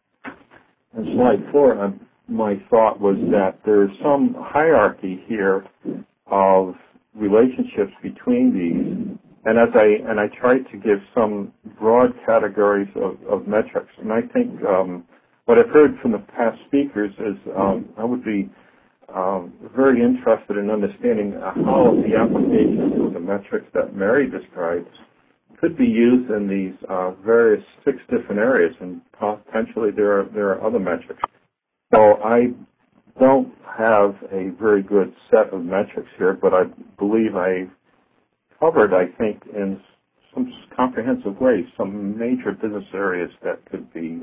In slide 4, my thought was that there's some hierarchy here of relationships between these, and I tried to give some broad categories of metrics. And I think what I've heard from the past speakers is I would be very interested in understanding how the applications of the metrics that Mary described could be used in these various 6 different areas, and potentially there are other metrics. So I don't have a very good set of metrics here, but I believe I covered, I think, in some comprehensive ways, some major business areas that could be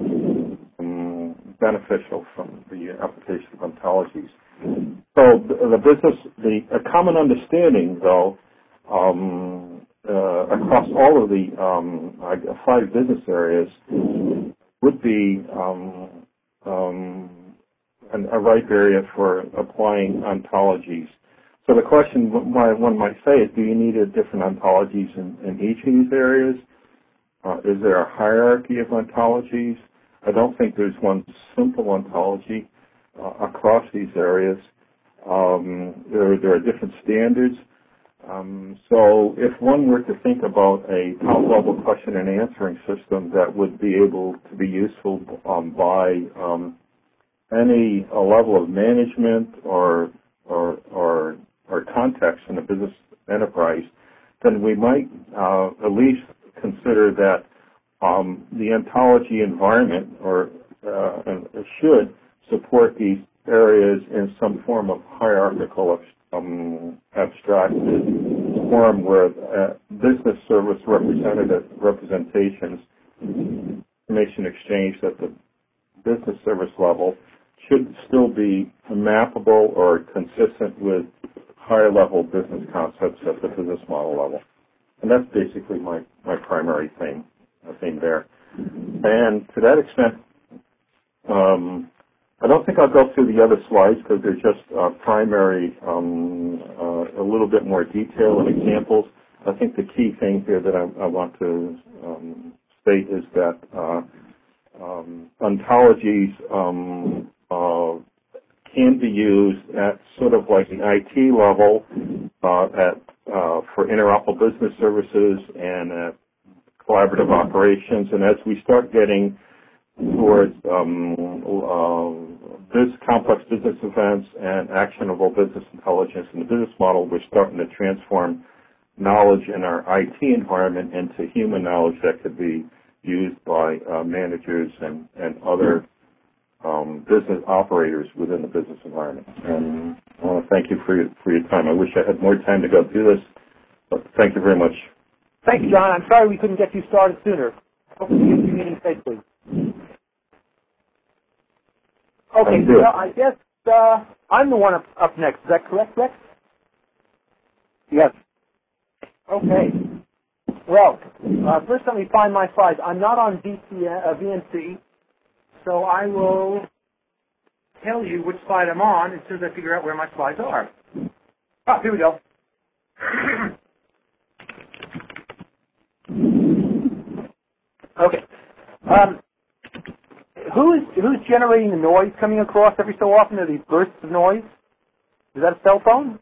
beneficial from the application of ontologies. So a common understanding, though, across all of the 5 business areas would be a ripe area for applying ontologies. So the question one might say is, do you need different ontologies in each of these areas? Is there a hierarchy of ontologies? I don't think there's one simple ontology across these areas. There are different standards. So if one were to think about a top-level question and answering system that would be able to be useful by any level of management or context in a business enterprise, then we might at least consider that the ontology environment or and should support these areas in some form of hierarchical abstracted form where business service representations, information exchange at the business service level should still be mappable or consistent with higher level business concepts at the business model level. And that's basically my primary thing there. And to that extent, I don't think I'll go through the other slides because they're just primary, a little bit more detail and examples. I think the key thing here that I want to state is that ontologies can be used at sort of like the IT level for interoperable business services and at collaborative operations. And as we start getting towards this complex business events and actionable business intelligence in the business model, we're starting to transform knowledge in our IT environment into human knowledge that could be used by managers and other business operators within the business environment. And I want to thank you for your time. I wish I had more time to go through this, but thank you very much. Thank you, John. I'm sorry we couldn't get you started sooner. Hopefully you get your meeting safely. Okay, so I guess I'm the one up next. Is that correct, Rex? Yes. Okay. Well, first let me find my slides. I'm not on VNC, so I will tell you which slide I'm on as soon as I figure out where my slides are. Ah, here we go. Okay. Who's generating the noise coming across every so often? Are these bursts of noise? Is that a cell phone?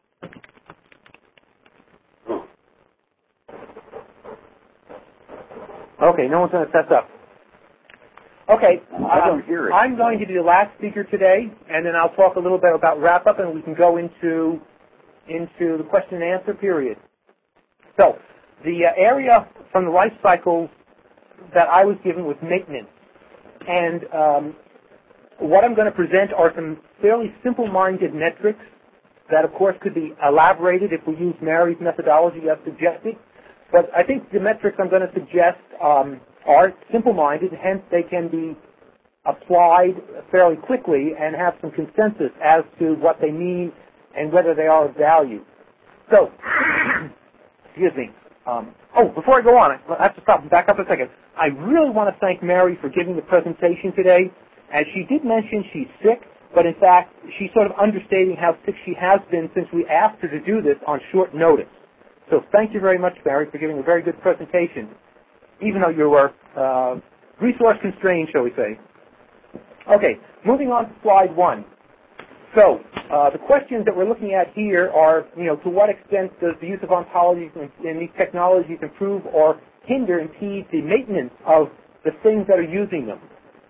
Okay, no one's going to set up. Okay, I don't hear it. I'm going to be the last speaker today, and then I'll talk a little bit about wrap-up, and we can go into the question and answer period. So, the area from the life cycle that I was given was maintenance. And what I'm going to present are some fairly simple-minded metrics that, of course, could be elaborated if we use Mary's methodology as suggested. But I think the metrics I'm going to suggest are simple-minded, hence they can be applied fairly quickly and have some consensus as to what they mean and whether they are of value. So, excuse me. Before I go on, I have to stop and back up a second. I really want to thank Mary for giving the presentation today. As she did mention, she's sick, but in fact, she's sort of understating how sick she has been since we asked her to do this on short notice. So thank you very much, Mary, for giving a very good presentation, even though you were resource constrained, shall we say. Okay, moving on to slide 1. So the questions that we're looking at here are, to what extent does the use of ontologies and these technologies improve or hinder, impede the maintenance of the things that are using them?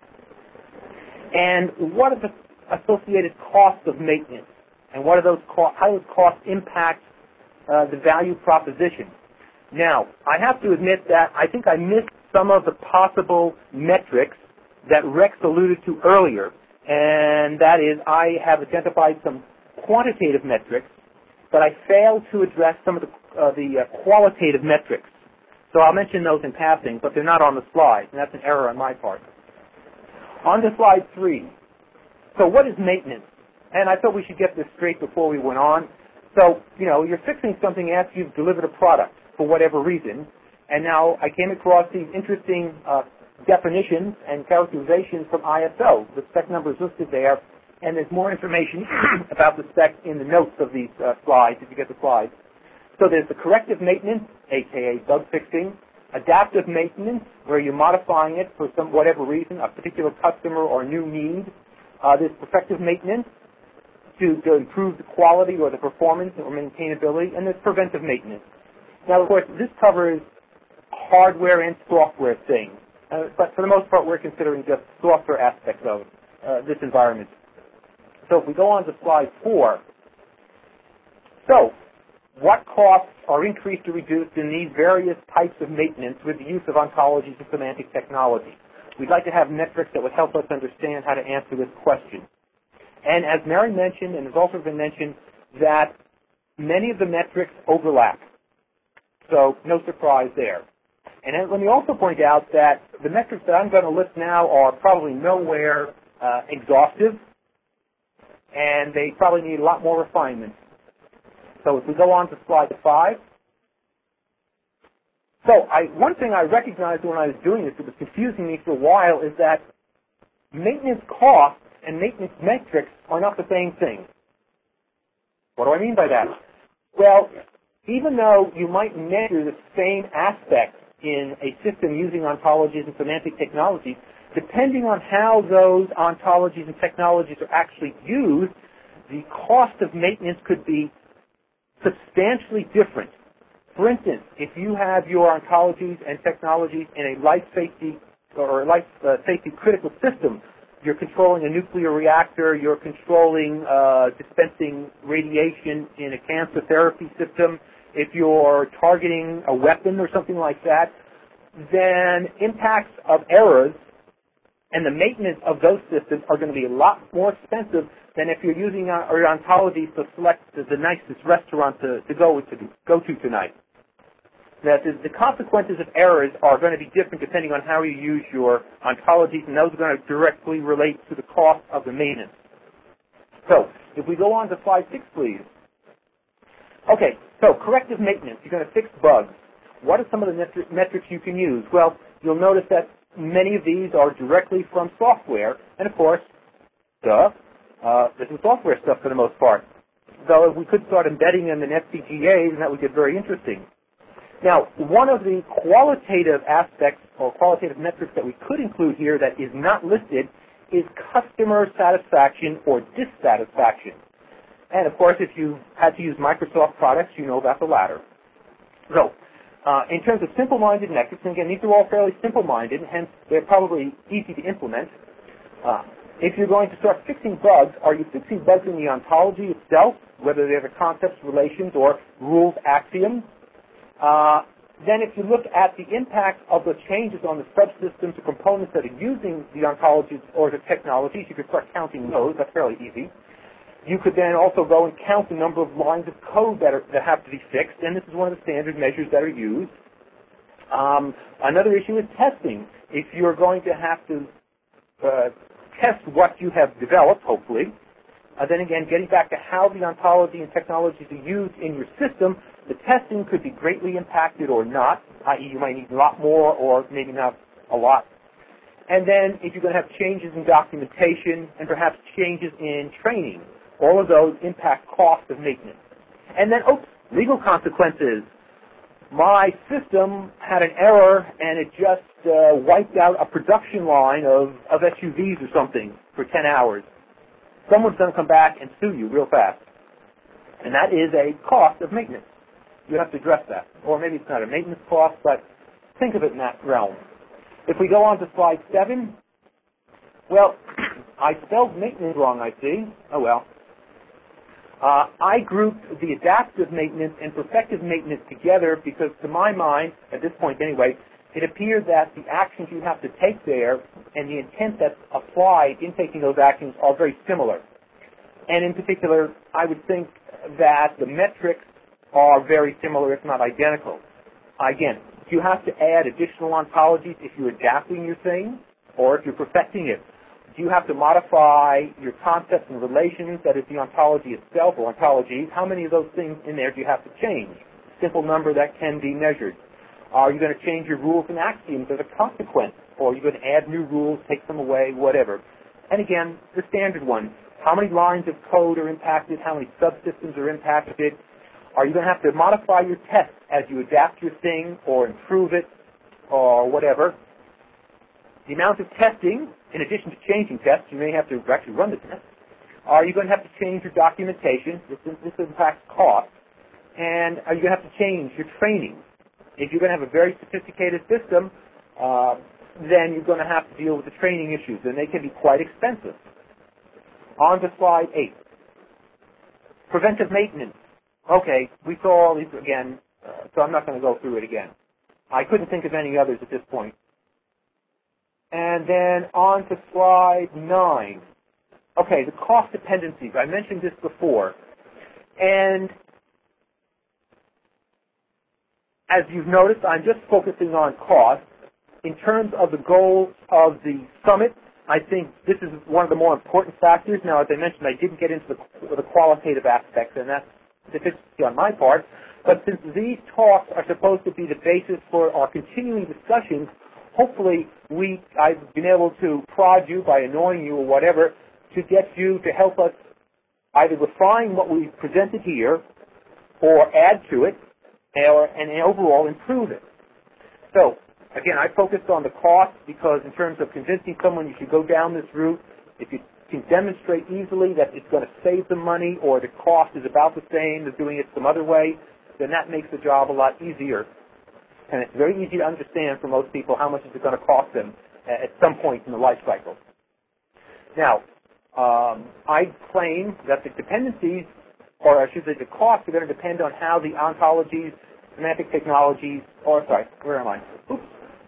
And what are the associated costs of maintenance? And what are those how those costs impact the value proposition? Now, I have to admit that I think I missed some of the possible metrics that Rex alluded to earlier, and that is I have identified some quantitative metrics, but I failed to address some of the qualitative metrics. So I'll mention those in passing, but they're not on the slide, and that's an error on my part. On to slide 3. So what is maintenance? And I thought we should get this straight before we went on. So, you're fixing something after you've delivered a product for whatever reason, and now I came across these interesting definitions and characterizations from ISO. The spec number is listed there, and there's more information about the spec in the notes of these slides, if you get the slides. So there's the corrective maintenance, aka bug fixing, adaptive maintenance, where you're modifying it for whatever reason, a particular customer or new need. There's perfective maintenance, to improve the quality or the performance or maintainability, and there's preventive maintenance. Now, of course, this covers hardware and software things, but for the most part, we're considering just software aspects of this environment. So if we go on to slide 4, so what costs are increased or reduced in these various types of maintenance with the use of ontologies and semantic technology? we'd like to have metrics that would help us understand how to answer this question. And as Mary mentioned, and has also been mentioned, that many of the metrics overlap. So no surprise there. And then let me also point out that the metrics that I'm going to list now are probably nowhere exhaustive, and they probably need a lot more refinement. So if we go on to slide 5. So one thing I recognized when I was doing this, it was confusing me for a while, is that maintenance costs and maintenance metrics are not the same thing. What do I mean by that? Well, even though you might measure the same aspects in a system using ontologies and semantic technologies, depending on how those ontologies and technologies are actually used, the cost of maintenance could be substantially different. For instance, if you have your ontologies and technologies in a life safety or life safety critical system, you're controlling a nuclear reactor, you're controlling dispensing radiation in a cancer therapy system, if you're targeting a weapon or something like that, then impacts of errors and the maintenance of those systems are going to be a lot more expensive than if you're using your ontologies to select the nicest restaurant to go to tonight. That the consequences of errors are going to be different depending on how you use your ontologies, and those are going to directly relate to the cost of the maintenance. So, if we go on to slide 6, please. Okay, so corrective maintenance. You're going to fix bugs. What are some of the metrics you can use? Well, you'll notice that many of these are directly from software, and of course, this is software stuff for the most part. Though we could start embedding them in FPGAs, and that would get very interesting. Now, one of the qualitative aspects or qualitative metrics that we could include here that is not listed is customer satisfaction or dissatisfaction. And of course, if you had to use Microsoft products, you know about the latter. So, in terms of simple-minded metrics, and again, these are all fairly simple-minded, hence they're probably easy to implement. If you're going to start fixing bugs, are you fixing bugs in the ontology itself, whether they're the concepts, relations, or rules, axioms? Then if you look at the impact of the changes on the subsystems or components that are using the ontologies or the technologies, you could start counting those. That's fairly easy. You could then also go and count the number of lines of code that have to be fixed, and this is one of the standard measures that are used. Another issue is testing. If you're going to have to test what you have developed, hopefully, then again, getting back to how the ontology and technologies are used in your system, the testing could be greatly impacted or not, i.e. you might need a lot more or maybe not a lot. And then if you're going to have changes in documentation and perhaps changes in training, all of those impact cost of maintenance. And then, legal consequences. My system had an error and it just wiped out a production line of SUVs or something for 10 hours. Someone's going to come back and sue you real fast. And that is a cost of maintenance. You have to address that. Or maybe it's not a maintenance cost, but think of it in that realm. If we go on to slide 7, well, I spelled maintenance wrong, I see. Oh well. I grouped the adaptive maintenance and perfective maintenance together because, to my mind, at this point anyway, it appears that the actions you have to take there and the intent that's applied in taking those actions are very similar. And in particular, I would think that the metrics are very similar, if not identical. Again, you have to add additional ontologies if you're adapting your thing or if you're perfecting it. Do you have to modify your concepts and relations, that is the ontology itself or ontologies? How many of those things in there do you have to change? Simple number that can be measured. Are you going to change your rules and axioms as a consequence? Or are you going to add new rules, take them away, whatever? And again, the standard one. How many lines of code are impacted? How many subsystems are impacted? Are you going to have to modify your tests as you adapt your thing or improve it or whatever? The amount of testing, in addition to changing tests, you may have to actually run the test. Are you going to have to change your documentation? This impacts cost. And are you going to have to change your training? If you're going to have a very sophisticated system, then you're going to have to deal with the training issues, and they can be quite expensive. On to slide 8. Preventive maintenance. Okay, we saw all these again, so I'm not going to go through it again. I couldn't think of any others at this point. And then on to slide 9. Okay, the cost dependencies. I mentioned this before. And as you've noticed, I'm just focusing on cost. In terms of the goals of the summit, I think this is one of the more important factors. Now, as I mentioned, I didn't get into the qualitative aspects, and that's deficiency on my part. But since these talks are supposed to be the basis for our continuing discussions, hopefully I've been able to prod you by annoying you or whatever to get you to help us either refine what we've presented here or add to it and overall improve it. So, again, I focused on the cost because in terms of convincing someone you should go down this route, if you can demonstrate easily that it's going to save them money or the cost is about the same as doing it some other way, then that makes the job a lot easier. And it's very easy to understand for most people how much is it going to cost them at some point in the life cycle. Now, I claim that the dependencies, or I should say the costs, are going to depend on how the ontologies, semantic technologies, where am I? Oops.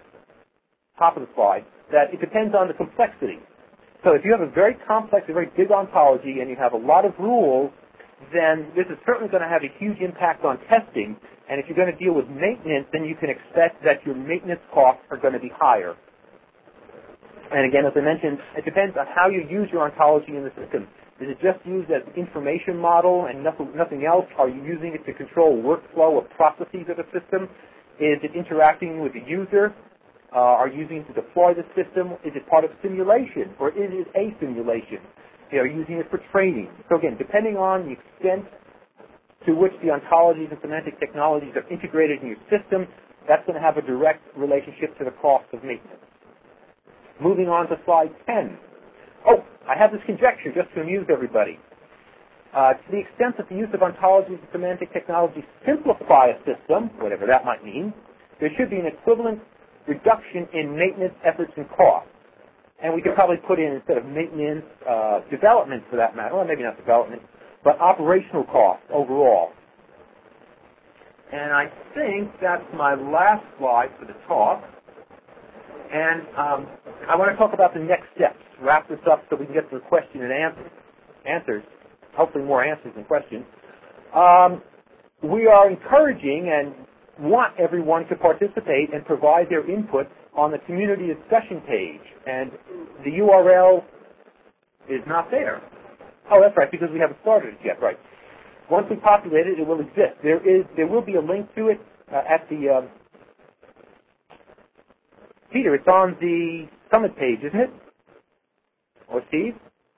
Top of the slide, that it depends on the complexity. So if you have a very complex, a very big ontology, and you have a lot of rules, then this is certainly going to have a huge impact on testing. And if you're going to deal with maintenance, then you can expect that your maintenance costs are going to be higher. And again, as I mentioned, it depends on how you use your ontology in the system. Is it just used as an information model and nothing else? Are you using it to control workflow or processes of the system? Is it interacting with the user? Are you using it to deploy the system? Is it part of simulation, or is it a simulation? Are you using it for training? So again, depending on the extent to which the ontologies and semantic technologies are integrated in your system, that's going to have a direct relationship to the cost of maintenance. Moving on to slide 10. Oh, I have this conjecture just to amuse everybody. To the extent that the use of ontologies and semantic technologies simplify a system, whatever that might mean, there should be an equivalent reduction in maintenance efforts and costs. And we could probably put in, instead of maintenance, development for that matter, or maybe not development, but operational costs overall. And I think that's my last slide for the talk. And I want to talk about the next steps, wrap this up so we can get to the question and answers, hopefully more answers than questions. We are encouraging and want everyone to participate and provide their input on the community discussion page. And the URL is not there. Oh, that's right, because we haven't started it yet, right. Once we populate it, it will exist. There will be a link to it at the... Peter, it's on the summit page, isn't it? Or Steve?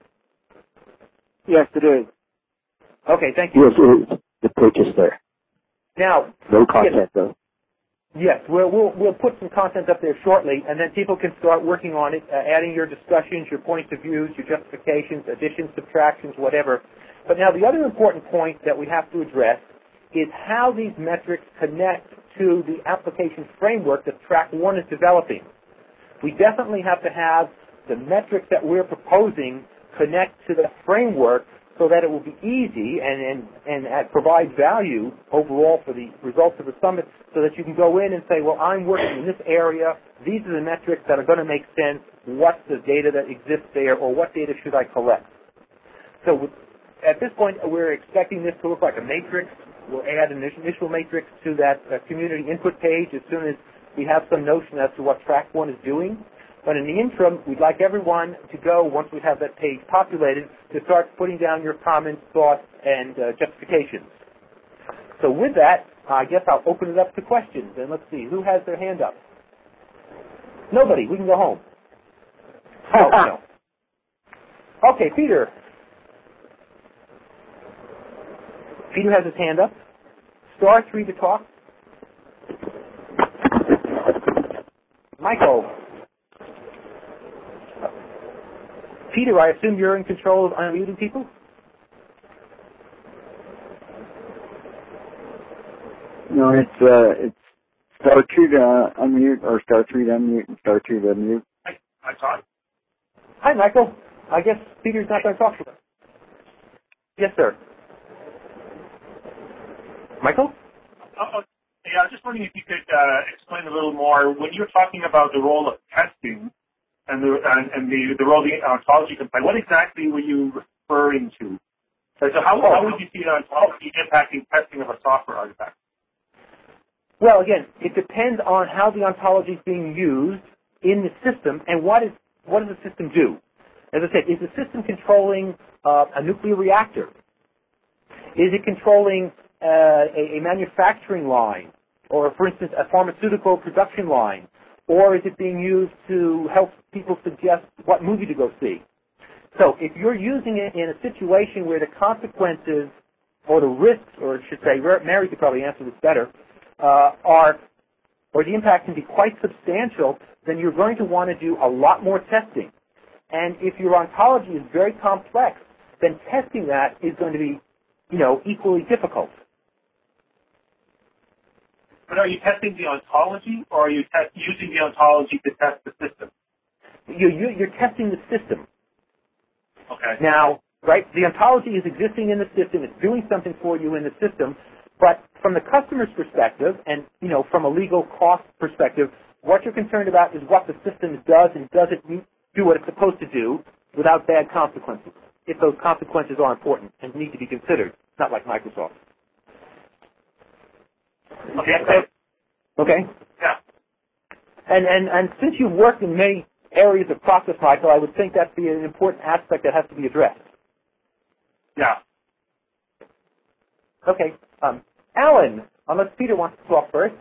Yes, it is. Okay, thank you. Yes, it is. The page is there. Now, no content, though. Yes, we'll put some content up there shortly, and then people can start working on it, adding your discussions, your points of views, your justifications, additions, subtractions, whatever. But now the other important point that we have to address is how these metrics connect to the application framework that Track 1 is developing. We definitely have to have the metrics that we're proposing connect to the framework so that it will be easy and provide value overall for the results of the summit, so that you can go in and say, well, I'm working in this area, these are the metrics that are going to make sense, what's the data that exists there, or what data should I collect? So at this point, we're expecting this to look like a matrix. We'll add an initial matrix to that community input page as soon as we have some notion as to what Track 1 is doing. But in the interim, we'd like everyone to go, once we have that page populated, to start putting down your comments, thoughts, and justifications. So with that, I guess I'll open it up to questions. And let's see, who has their hand up? Nobody. We can go home. Oh, no. Okay, Peter. Peter has his hand up. Star 3 to talk. Michael. Peter, I assume you're in control of unmuting people? No, it's star 2 to unmute, or star 3 to unmute, and star 2 to unmute. I talk. Hi, Michael. I guess Peter's not going to talk to us. Yes, sir. Michael? Yeah, I was just wondering if you could explain a little more. When you're talking about the role of testing, and the role the ontology can play. What exactly were you referring to? So how would you see an ontology impacting testing of a software artifact? Well, again, it depends on how the ontology is being used in the system and what does the system do. As I said, is the system controlling a nuclear reactor? Is it controlling a manufacturing line, or, for instance, a pharmaceutical production line? Or is it being used to help people suggest what movie to go see? So if you're using it in a situation where the consequences or the risks, or I should say, Mary could probably answer this better, or the impact can be quite substantial, then you're going to want to do a lot more testing. And if your ontology is very complex, then testing that is going to be, equally difficult. But are you testing the ontology, or are you using the ontology to test the system? You're testing the system. Okay. Now, right, the ontology is existing in the system. It's doing something for you in the system. But from the customer's perspective and, from a legal cost perspective, what you're concerned about is what the system does and does it do what it's supposed to do without bad consequences, if those consequences are important and need to be considered. It's not like Microsoft. Okay? Yeah. And since you've worked in many areas of process, Michael, I would think that's an important aspect that has to be addressed. Yeah. Okay. Alan, unless Peter wants to talk first.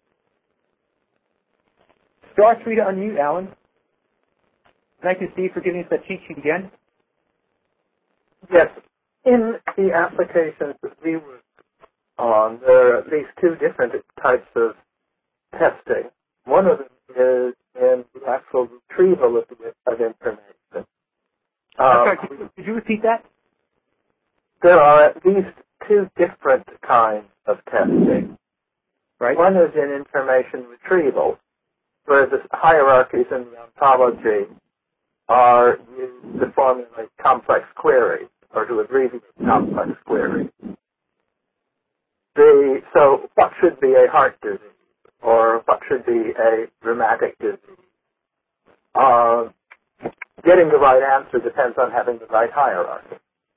Star 3 to unmute, Alan. Thank you, Steve, for giving us that cheat sheet again. Yes. In the applications that we work on, there are at least two different types of testing. One of them is in the actual retrieval of information. Sorry, could you repeat that? There are at least two different kinds of testing. Right. One is in information retrieval, where the hierarchies in the ontology are used to formulate complex queries or to abbreviate complex queries. So what should be a heart disease or what should be a rheumatic disease? Getting the right answer depends on having the right hierarchy.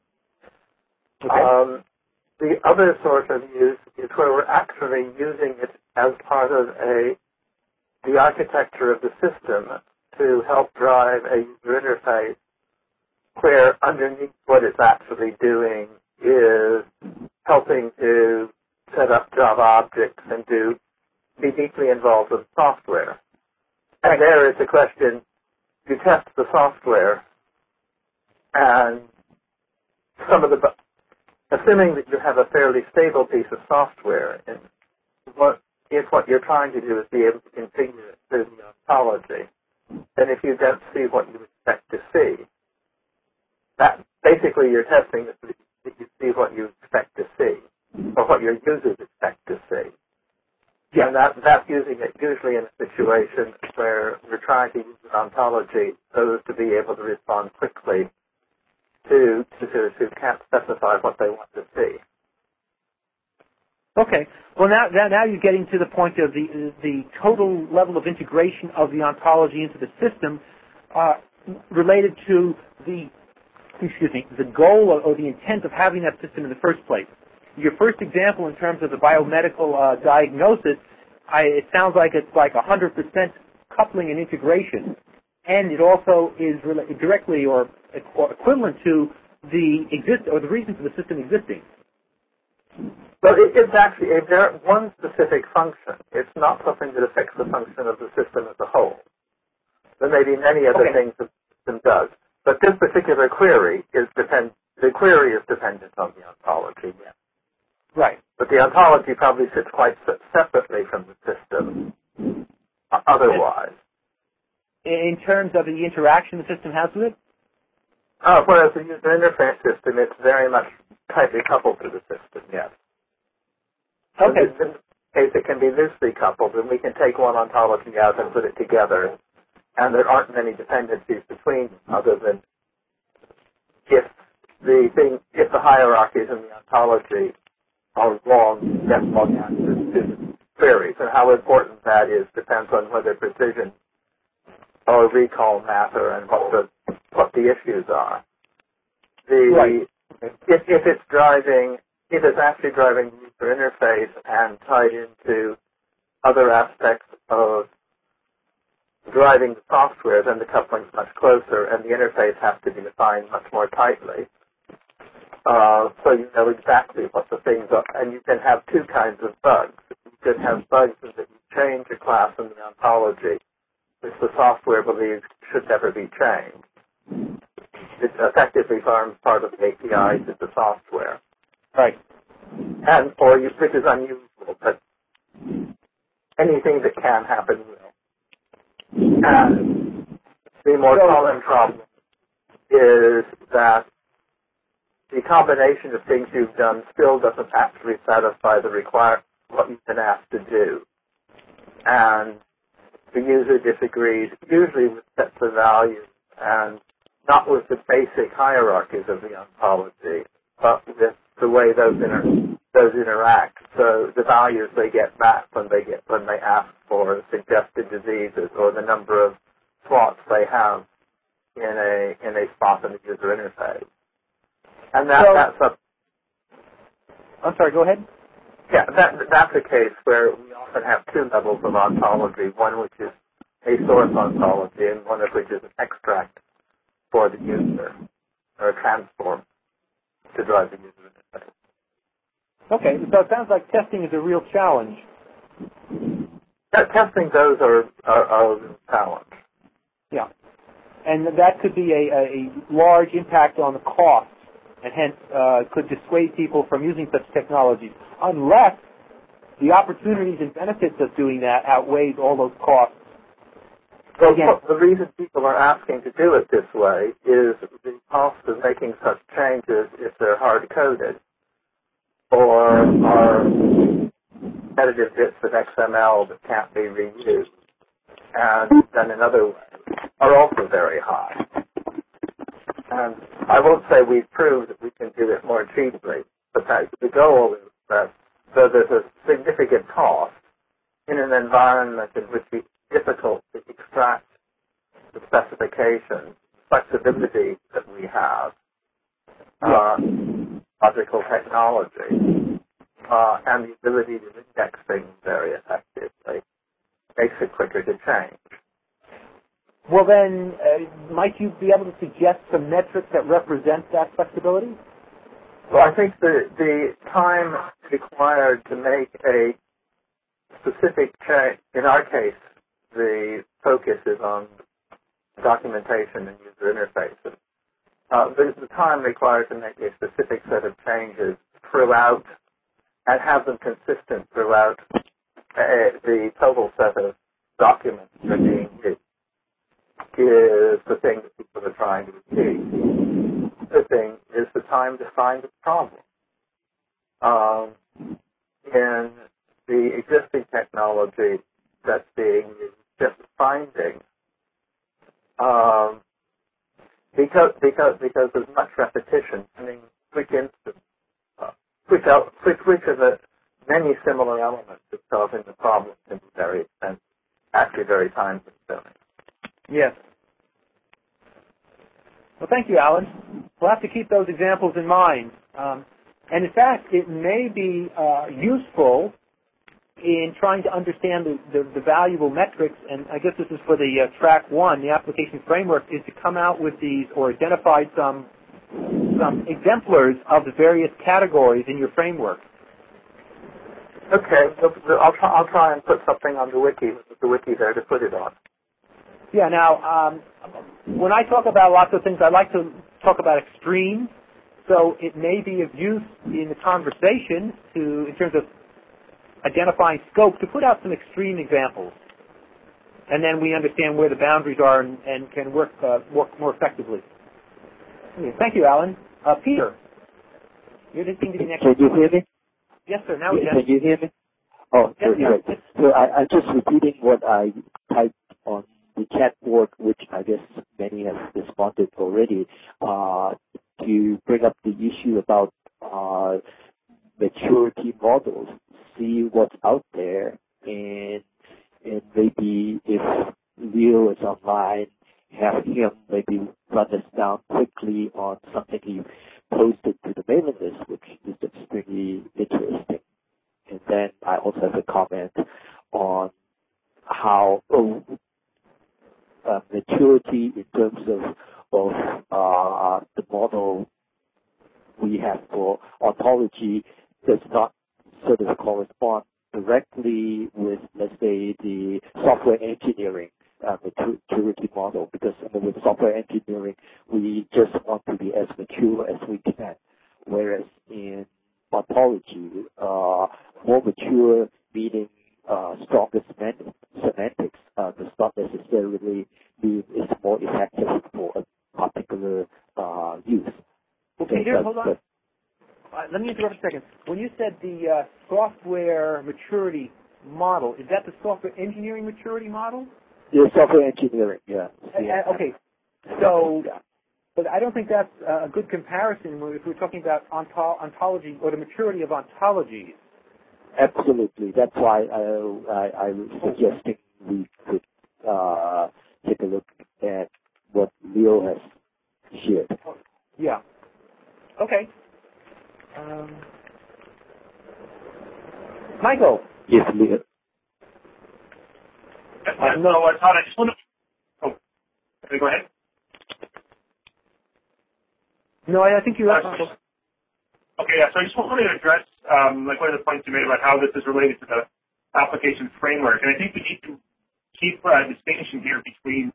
Okay. The other sort of use is where we're actually using it as part of the architecture of the system to help drive a user interface where underneath what it's actually doing is helping to set up Java objects and be deeply involved with software. And there is the question, you test the software and assuming that you have a fairly stable piece of software, and if what you're trying to do is be able to configure it through the ontology, then if you don't see what you expect to see, that basically you're testing that you see what you expect to see, or what your users expect to see. Yeah. And that's using it usually in a situation where we're trying to use an ontology so as to be able to respond quickly to users who can't specify what they want to see. Okay. Well, now you're getting to the point of the total level of integration of the ontology into the system related to the goal or the intent of having that system in the first place. Your first example in terms of the biomedical diagnosis, it sounds like it's like 100% coupling and integration, and it also is directly or equivalent to the reason for the system existing. But it's actually one specific function. It's not something that affects the function of the system as a whole. There may be many other things that the system does, but this particular query is dependent on the ontology. Yes. Right. But the ontology probably sits quite separately from the system otherwise. In terms of the interaction the system has with it? Whereas the user interface system, it's very much tightly coupled to the system, yes. Okay. In this case, it can be loosely coupled, and we can take one ontology out and put it together, and there aren't many dependencies between them other than if the hierarchies in the ontology are wrong, you get wrong answers to the queries, and how important that is depends on whether precision or recall matter and what the issues are. Right. If it's actually driving the user interface and tied into other aspects of driving the software, then the coupling's much closer and the interface has to be defined much more tightly. So you know exactly what the things are. And you can have two kinds of bugs. You can have bugs in that you change a class in the ontology, which the software believes should never be changed. It effectively forms part of the API to the software. Right. Which is unusual, but anything that can happen will. And the more common problem is that the combination of things you've done still doesn't actually satisfy what you've been asked to do. And the user disagrees, usually with sets of values and not with the basic hierarchies of the ontology, but with the way those interact. So the values they get back when they ask for suggested diseases, or the number of slots they have in a spot in the user interface. And that's a... I'm sorry, go ahead. Yeah, that's a case where we often have two levels of ontology, one which is a source ontology and one of which is an extract for the user, or a transform to drive the user interface. Okay, so it sounds like testing is a real challenge. Testing those are a real challenge. Yeah. And that could be a large impact on the cost, and hence could dissuade people from using such technologies, unless the opportunities and benefits of doing that outweighs all those costs. Well, the reason people are asking to do it this way is the cost of making such changes if they're hard-coded or are repetitive bits of XML that can't be reused, and then in other ways are also very high. And I won't say we've proved that we can do it more cheaply, but the goal is that so there's a significant cost in an environment in which it's difficult to extract the specifications, flexibility that we have, logical technology, and the ability to index things very effectively makes it quicker to change. Well, then, might you be able to suggest some metrics that represent that flexibility? Well, I think the time required to make a specific change, in our case, the focus is on documentation and user interfaces. The time required to make a specific set of changes throughout and have them consistent throughout the total set of documents that are being used is the thing that people are trying to achieve. The thing is the time to find the problem. In the existing technology that's being used, just finding, because there's much repetition, I mean, which of the many similar elements of solving the problem can be very expensive, actually very time-consuming. Yes. Well, thank you, Alan. We'll have to keep those examples in mind. And in fact, it may be useful in trying to understand the valuable metrics, and I guess this is for the track one, the application framework, is to come out with these or identify some exemplars of the various categories in your framework. Okay, so I'll try and put something on the wiki there to put it on. Yeah, now, when I talk about lots of things, I like to talk about extremes, so it may be of use in the conversation in terms of identifying scope, to put out some extreme examples. And then we understand where the boundaries are and can work more effectively. Okay, thank you, Alan. Peter, you're listening to the next. Can you hear me? Yes, sir. Now we can. Can you hear me? Oh, yes, very good. So I'm just repeating what I typed on the chat board, which I guess many have responded already, to bring up the issue about maturity models, see what's out there, and maybe if Leo is online, have him maybe run us down quickly on something he posted to the mailing list, which is extremely interesting. And then I also have a comment on how maturity in terms of the model we have for ontology does not sort of correspond directly with, let's say, the software engineering maturity model, because with software engineering, we just want to be as mature as we can, whereas in ontology, more mature meaning stronger semantics does not necessarily mean it's more effective for a particular use. Okay, Peter, hold on. Let me interrupt a second. When you said the software maturity model, is that the software engineering maturity model? Yeah, software engineering, yeah. Okay, so, but I don't think that's a good comparison if we're talking about ontology or the maturity of ontologies. Absolutely. That's why I was suggesting we could take a look at what Leo has shared. Yeah. Okay. Michael. Yes, Leo. No, Todd, I just want to... Oh, go ahead. No, I think you asked. Okay, yeah, so I just wanted to address like one of the points you made about how this is related to the application framework. And I think we need to keep a distinction here between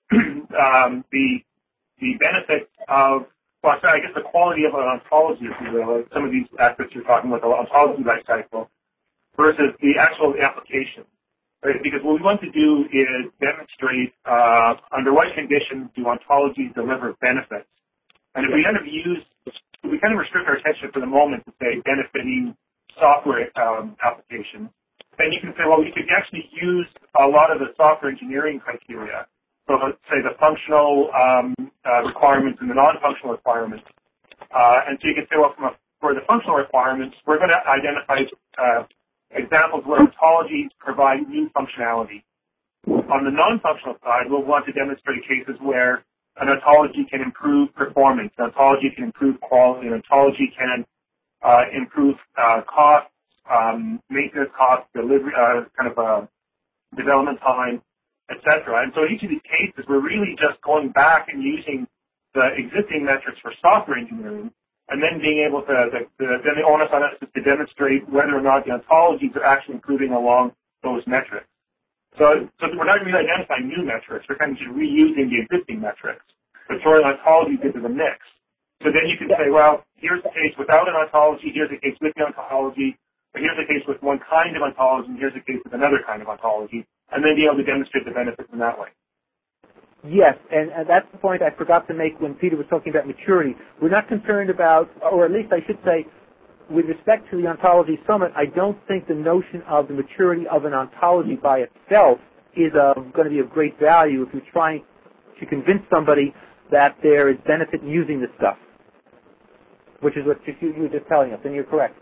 the benefits of, well, sorry, I guess the quality of an ontology, if you will, like some of these aspects you're talking about, the ontology life cycle, versus the actual application. Right? Because what we want to do is demonstrate under what conditions do ontologies deliver benefits. And if we kind of restrict our attention for the moment to say benefiting software applications, then you can say, well, you could actually use a lot of the software engineering criteria. So let's say the functional requirements and the non-functional requirements. And so you can say, well, for the functional requirements, we're going to identify examples where ontologies provide new functionality. On the non-functional side, we'll want to demonstrate cases where an ontology can improve performance, an ontology can improve quality, an ontology can improve costs, maintenance costs, delivery, development time, etc. And so in each of these cases, we're really just going back and using the existing metrics for software engineering, and then being able to, then the onus on us is to demonstrate whether or not the ontologies are actually improving along those metrics. So we're not really identifying new metrics. We're kind of just reusing the existing metrics, but throwing ontologies into the mix. So then you can say, well, here's the case without an ontology, here's the case with the ontology, or here's the case with one kind of ontology, and here's the case with another kind of ontology, and then be able to demonstrate the benefits in that way. Yes, and that's the point I forgot to make when Peter was talking about maturity. We're not concerned about, or at least I should say, with respect to the Ontology Summit, I don't think the notion of the maturity of an ontology by itself is going to be of great value if you're trying to convince somebody that there is benefit in using this stuff, which is what you were just telling us, and you're correct.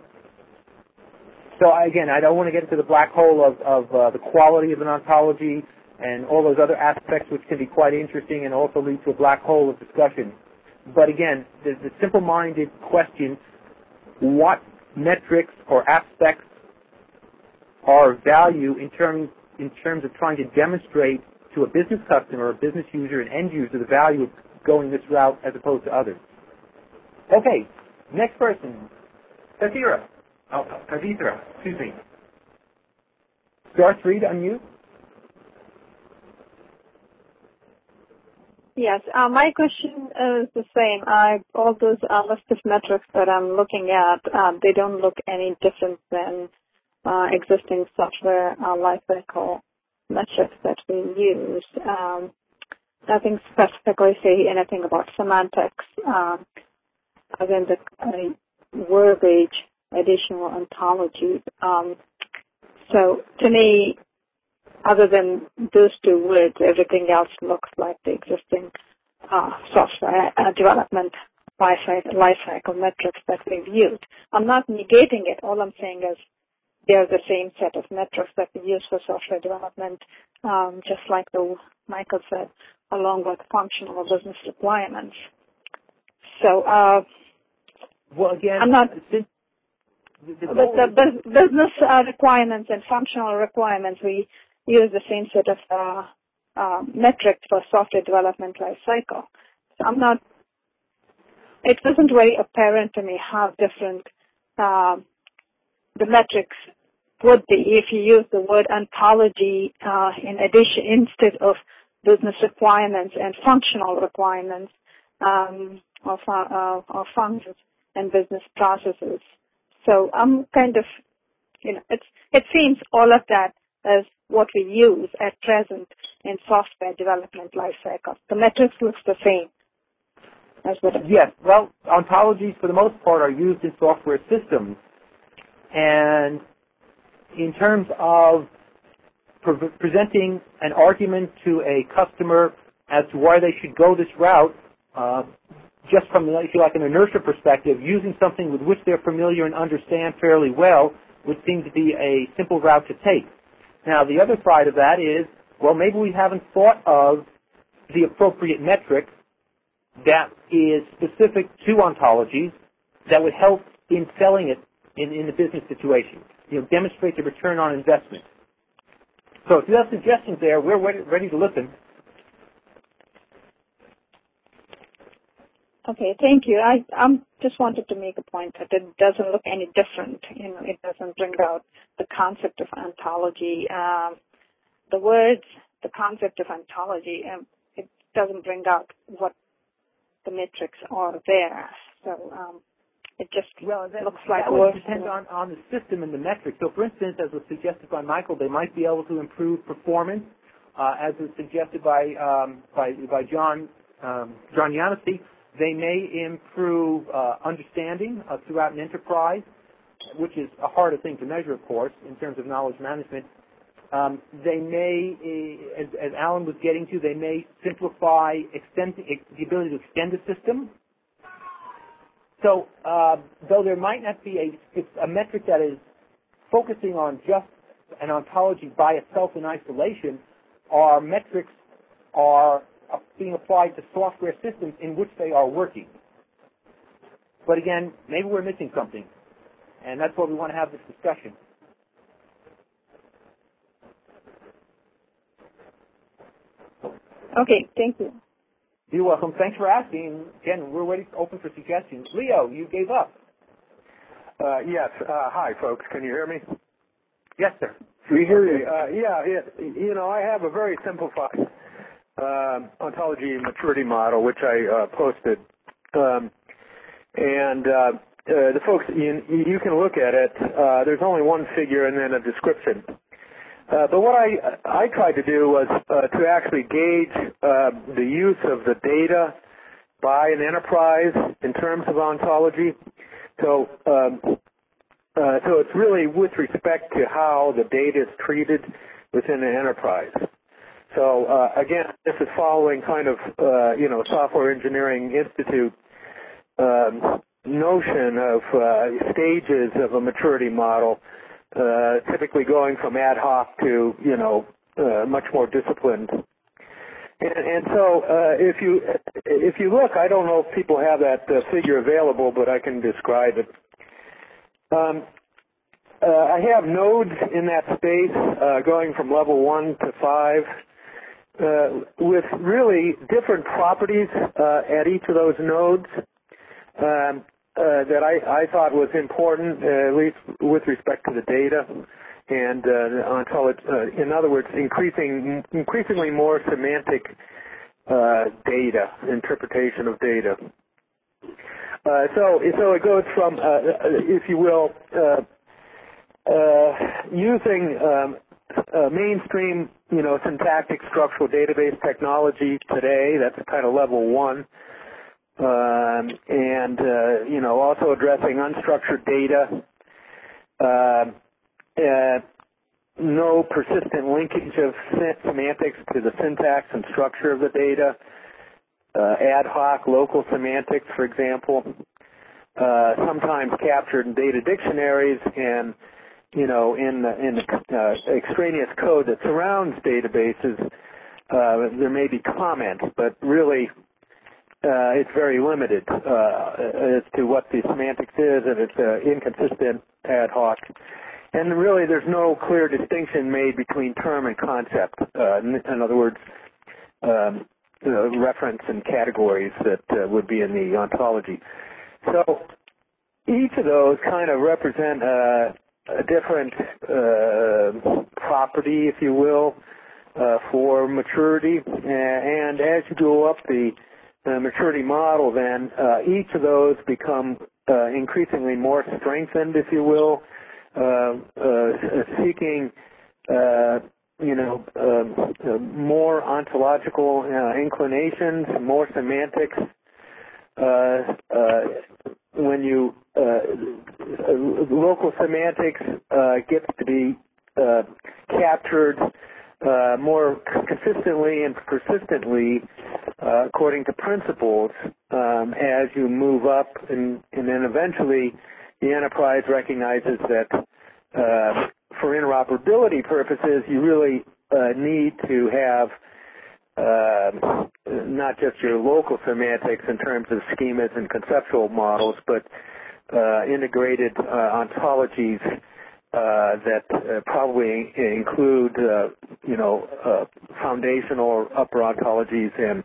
So again, I don't want to get into the black hole of the quality of an ontology and all those other aspects which can be quite interesting and also lead to a black hole of discussion. But again, the simple-minded question, what metrics or aspects are of value in terms of trying to demonstrate to a business customer, a business user, an end user, the value of going this route as opposed to others. Okay, next person, Kavithra, excuse me. Star 3 to unmute. Yes, my question is the same. All those list of metrics that I'm looking at, they don't look any different than existing software lifecycle metrics that we use. Nothing specifically say anything about semantics, other than the verbiage, additional ontologies. So to me, other than those two words, everything else looks like the existing software development lifecycle metrics that we've used. I'm not negating it. All I'm saying is they are the same set of metrics that we use for software development, just like Michael said, along with functional or business requirements. So, well, again, I'm not. The business requirements and functional requirements, we use the same set of metrics for software development life cycle. So I'm not. It wasn't very apparent to me how different the metrics would be if you use the word ontology in addition instead of business requirements and functional requirements or functions and business processes. So I'm kind of, it seems all of that is what we use at present in software development lifecycle. The metrics looks the same. Yes. Well, ontologies for the most part are used in software systems, and in terms of presenting an argument to a customer as to why they should go this route, just from, if you like, an inertia perspective, using something with which they're familiar and understand fairly well would seem to be a simple route to take. Now, the other side of that is, well, maybe we haven't thought of the appropriate metric that is specific to ontologies that would help in selling it in the business situation, demonstrate the return on investment. So if you have suggestions there, we're ready to listen. Okay, thank you. I just wanted to make a point that it doesn't look any different. It doesn't bring out the concept of ontology. The words, the concept of ontology, it doesn't bring out what the metrics are there. So it just looks like that would depend on the system and the metrics. So, for instance, as was suggested by Michael, they might be able to improve performance, as was suggested by John Yancey. They may improve understanding throughout an enterprise, which is a harder thing to measure, of course, in terms of knowledge management. They may, as Alan was getting to, they may simplify the ability to extend the system. So, though there might not be a metric that is focusing on just an ontology by itself in isolation, our metrics are being applied to software systems in which they are working. But again, maybe we're missing something, and that's why we want to have this discussion. Okay, thank you. You're welcome. Thanks for asking. Again, we're ready open for suggestions. Leo, you gave up. Yes. Hi, folks. Can you hear me? Yes, sir. We hear you. I have a very simplified ontology maturity model, which I posted. The folks, you can look at it. There's only one figure and then a description. But what I tried to do was to actually gauge the use of the data by an enterprise in terms of ontology. So it's really with respect to how the data is treated within an enterprise. So again, this is following kind of Software Engineering Institute notion of stages of a maturity model. Typically going from ad hoc to, much more disciplined. And so if you look, I don't know if people have that figure available, but I can describe it. I have nodes in that space going from level 1 to 5 with really different properties at each of those nodes. That I thought was important, at least with respect to the data, and in other words, increasingly more semantic data, interpretation of data. So it goes from, if you will, using mainstream, syntactic structural database technology today. That's kind of level 1. Also addressing unstructured data, no persistent linkage of semantics to the syntax and structure of the data, ad hoc local semantics, for example, sometimes captured in data dictionaries and, in the extraneous code that surrounds databases, there may be comments, but really it's very limited as to what the semantics is, and it's inconsistent, ad hoc. And really there's no clear distinction made between term and concept. In other words, reference and categories that would be in the ontology. So each of those kind of represent a different property, if you will, for maturity. And as you go up the maturity model, then each of those become increasingly more strengthened, if you will, seeking more ontological inclinations, more semantics. When you local semantics gets to be captured more consistently and persistently according to principles as you move up, and then eventually the enterprise recognizes that for interoperability purposes you really need to have not just your local semantics in terms of schemas and conceptual models, but integrated ontologies that probably include, foundational or upper ontologies and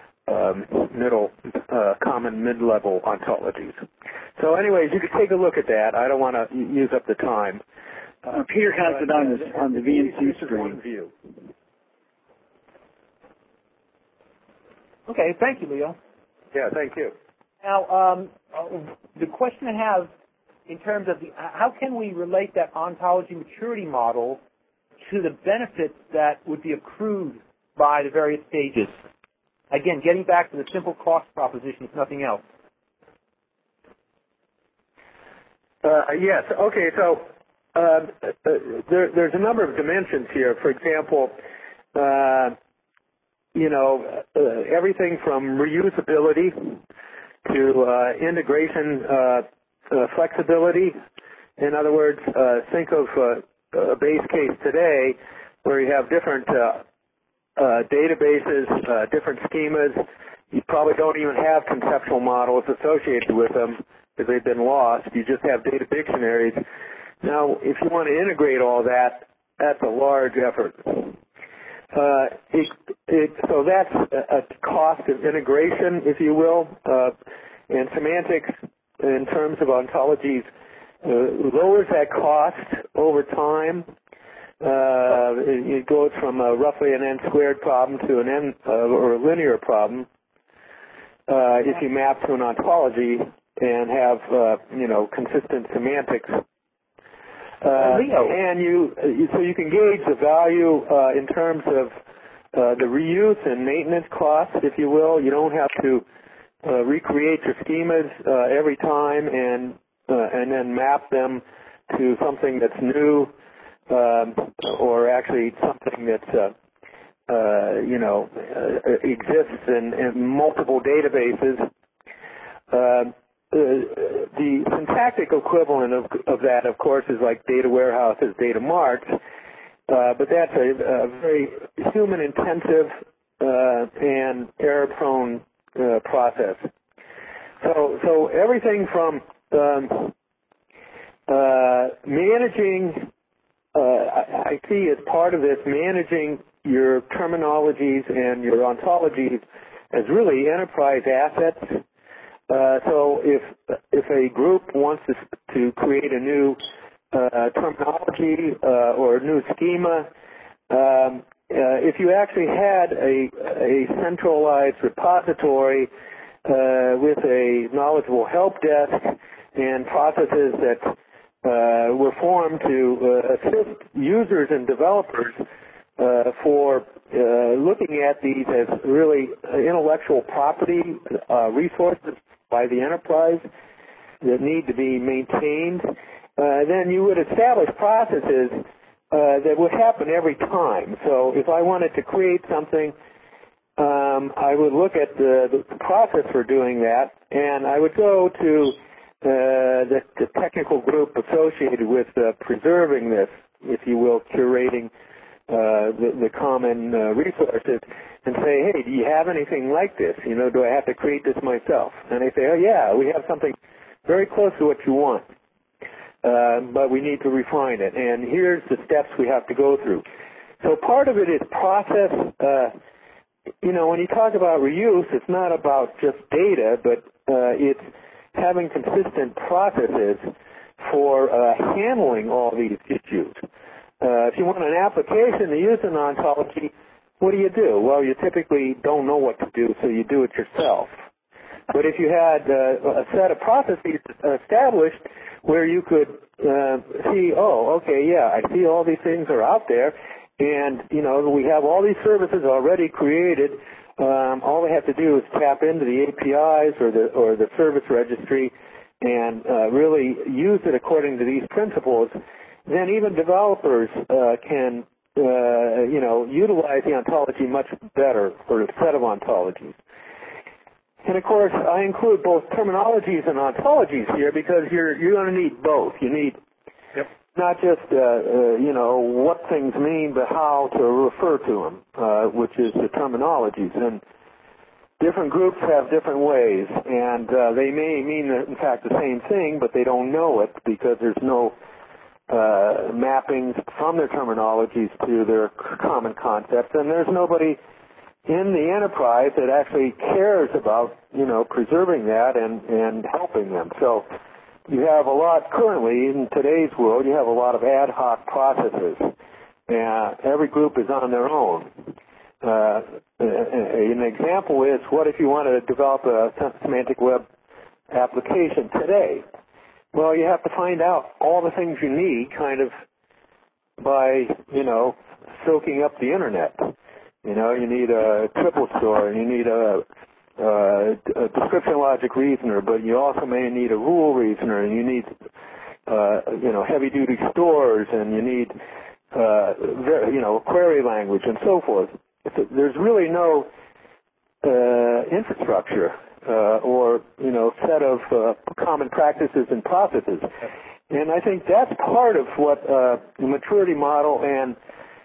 common mid-level ontologies. So anyways, you can take a look at that. I don't want to use up the time. Peter has it on the VNC screen. View. Okay, thank you, Leo. Yeah, thank you. Now, the question I have in terms of how can we relate that ontology maturity model to the benefits that would be accrued by the various stages? Again, getting back to the simple cost proposition, if nothing else. Yes. Okay. So there's a number of dimensions here. For example, everything from reusability to integration flexibility. In other words, think of a base case today where you have different databases, different schemas. You probably don't even have conceptual models associated with them because they've been lost. You just have data dictionaries. Now, if you want to integrate all that, that's a large effort. So that's a cost of integration, if you will, and semantics in terms of ontologies lowers that cost over time. It goes from roughly an n-squared problem to an n or a linear problem if you map to an ontology and have consistent semantics. And so you can gauge the value in terms of the reuse and maintenance costs, if you will. You don't have to recreate your schemas every time and then map them to something that's new or actually something that's exists in multiple databases. The syntactic equivalent of that, of course, is like data warehouses, data marts, but that's a very human-intensive and error-prone process. So everything from managing, I see as part of this, managing your terminologies and your ontologies as really enterprise assets. So if a group wants to create a new terminology or a new schema, if you actually had a centralized repository with a knowledgeable help desk and processes that were formed to assist users and developers for looking at these as really intellectual property resources by the enterprise that need to be maintained, then you would establish processes that would happen every time. So if I wanted to create something, I would look at the process for doing that, and I would go to the technical group associated with preserving this, if you will, curating the common resources, and say, hey, do you have anything like this? You know, do I have to create this myself? And they say, oh yeah, we have something very close to what you want, but we need to refine it. And here's the steps we have to go through. So part of it is process. You know, when you talk about reuse, it's not about just data, but it's having consistent processes for handling all these issues. If you want an application to use an ontology, what do? Well, you typically don't know what to do, so you do it yourself. But if you had a set of processes established where you could see, oh, okay, yeah, I see all these things are out there, and, you know, we have all these services already created. All we have to do is tap into the APIs or the service registry and really use it according to these principles. Then even developers can, you know, utilize the ontology much better, or a set of ontologies. And of course, I include both terminologies and ontologies here because you're going to need both. You need not just, you know, what things mean, but how to refer to them, which is the terminologies. And different groups have different ways, and they may mean, in fact, the same thing, but they don't know it because there's no mappings from their terminologies to their common concepts, and there's nobody in the enterprise that actually cares about, you know, preserving that and helping them. So you have a lot currently in today's world. You have a lot of ad hoc processes. Every group is on their own. An example is, what if you want to develop a semantic web application today? Well, you have to find out all the things you need kind of by, you know, soaking up the internet. You know, you need a triple store, and you need a description logic reasoner, but you also may need a rule reasoner, and you need, you know, heavy-duty stores, and you need, you know, query language, and so forth. There's really no infrastructure or, you know, set of common practices and processes. And I think that's part of what the maturity model and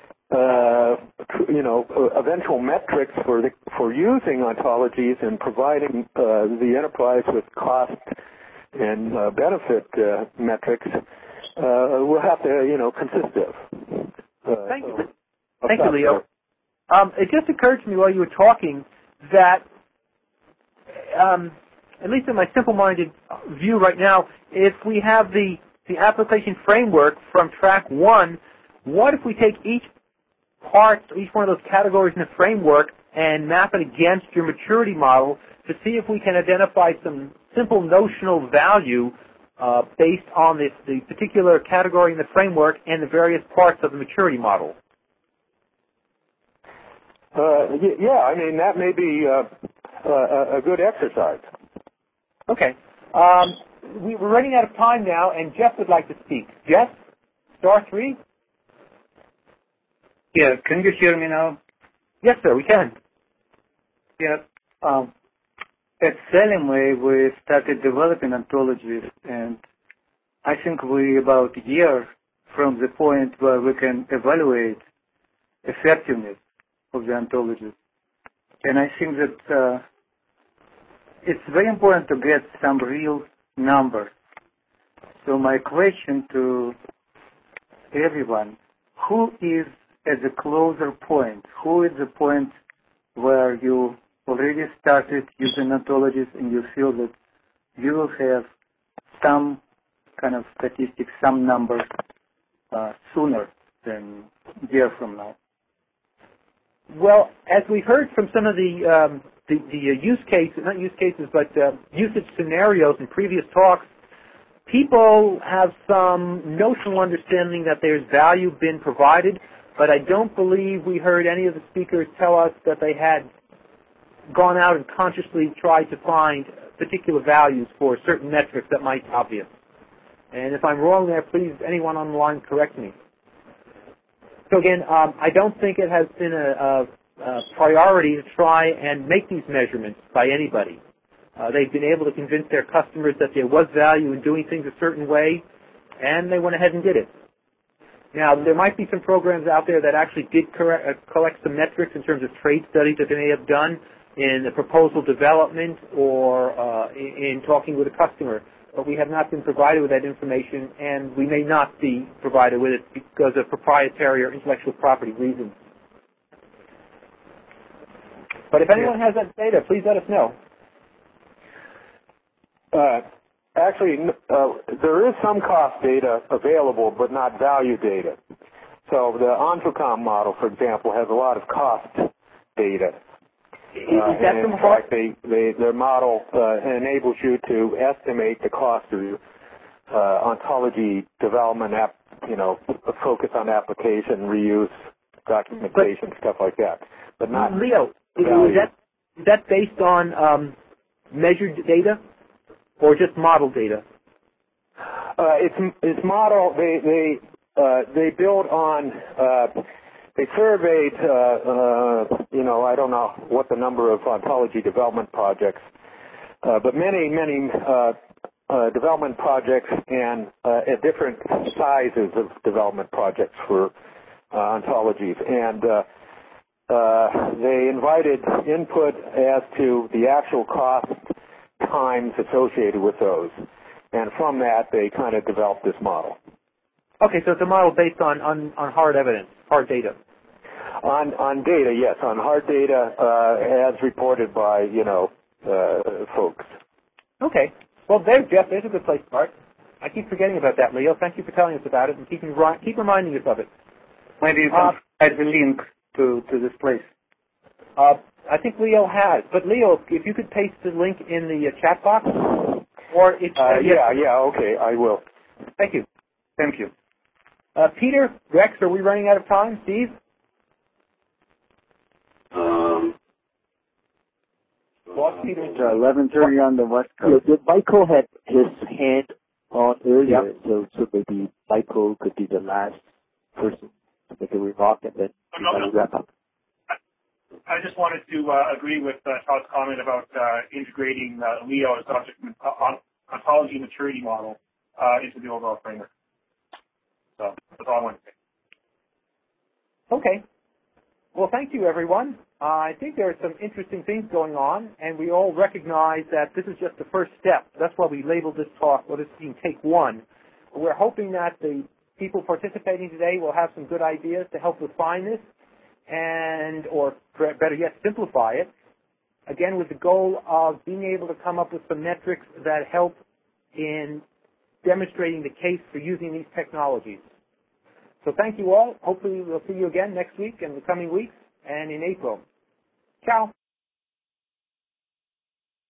you know, eventual metrics for using ontologies and providing the enterprise with cost and benefit metrics will have to, you know, consist of. Thank you. Thank you, Leo. It just occurred to me while you were talking that, at least in my simple-minded view right now, if we have the application framework from track 1, what if we take each one of those categories in the framework and map it against your maturity model to see if we can identify some simple notional value based on the particular category in the framework and the various parts of the maturity model? Yeah, I mean, that may be a good exercise. Okay. We're running out of time now, and Jeff would like to speak. Jeff, star 3? Yeah, can you hear me now? Yes, sir, we can. Yeah. At Salimway, we started developing ontologies, and I think we're about a year from the point where we can evaluate effectiveness of the ontologies. And I think that it's very important to get some real numbers. So my question to everyone, who is at the closer point? Who is the point where you already started using ontologies and you feel that you will have some kind of statistics, some numbers sooner than a year from now? Well, as we heard from some of the use cases, not use cases, but usage scenarios in previous talks, people have some notional understanding that there's value been provided, but I don't believe we heard any of the speakers tell us that they had gone out and consciously tried to find particular values for certain metrics that might be obvious. And if I'm wrong there, please, anyone on the line, correct me. So again, I don't think it has been a priority to try and make these measurements by anybody. They've been able to convince their customers that there was value in doing things a certain way, and they went ahead and did it. Now, there might be some programs out there that actually did collect some metrics in terms of trade studies that they may have done in the proposal development or in talking with a customer. But we have not been provided with that information, and we may not be provided with it because of proprietary or intellectual property reasons. But if anyone has that data, please let us know. Actually, there is some cost data available, but not value data. So the Ontrocom model, for example, has a lot of cost data. And in fact, their model enables you to estimate the cost of ontology development, focus on application, reuse, documentation, stuff like that. But not Leo, is that based on measured data or just model data? It's model. They build on. They surveyed. I don't know what the number of ontology development projects, but many development projects and at different sizes of development projects for ontologies, and they invited input as to the actual cost times associated with those, and from that they kind of developed this model. Okay, so it's a model based on hard evidence, hard data. On data, yes, on hard data as reported by folks. Okay, well, Jeff, there's a good place to start. I keep forgetting about that, Leo. Thank you for telling us about it and keep reminding us of it. Maybe you can add the link to this place. I think Leo has, but Leo, if you could paste the link in the chat box, or it's okay, I will. Thank you. Thank you. Peter, Rex, are we running out of time? Steve? It's 11:30 on the West Coast. Michael had his hand on earlier, so maybe Michael could be the last person to make a remark, and then wrap up. I just wanted to agree with Todd's comment about integrating Leo as ontology maturity model into the overall framework. So that's all I wanted to say. Okay. Well, thank you, everyone. I think there are some interesting things going on, and we all recognize that this is just the first step. That's why we labeled this talk, this being Take One. We're hoping that the people participating today will have some good ideas to help refine this or better yet, simplify it, again, with the goal of being able to come up with some metrics that help in demonstrating the case for using these technologies. So thank you all. Hopefully we'll see you again next week and the coming weeks and in April. Ciao.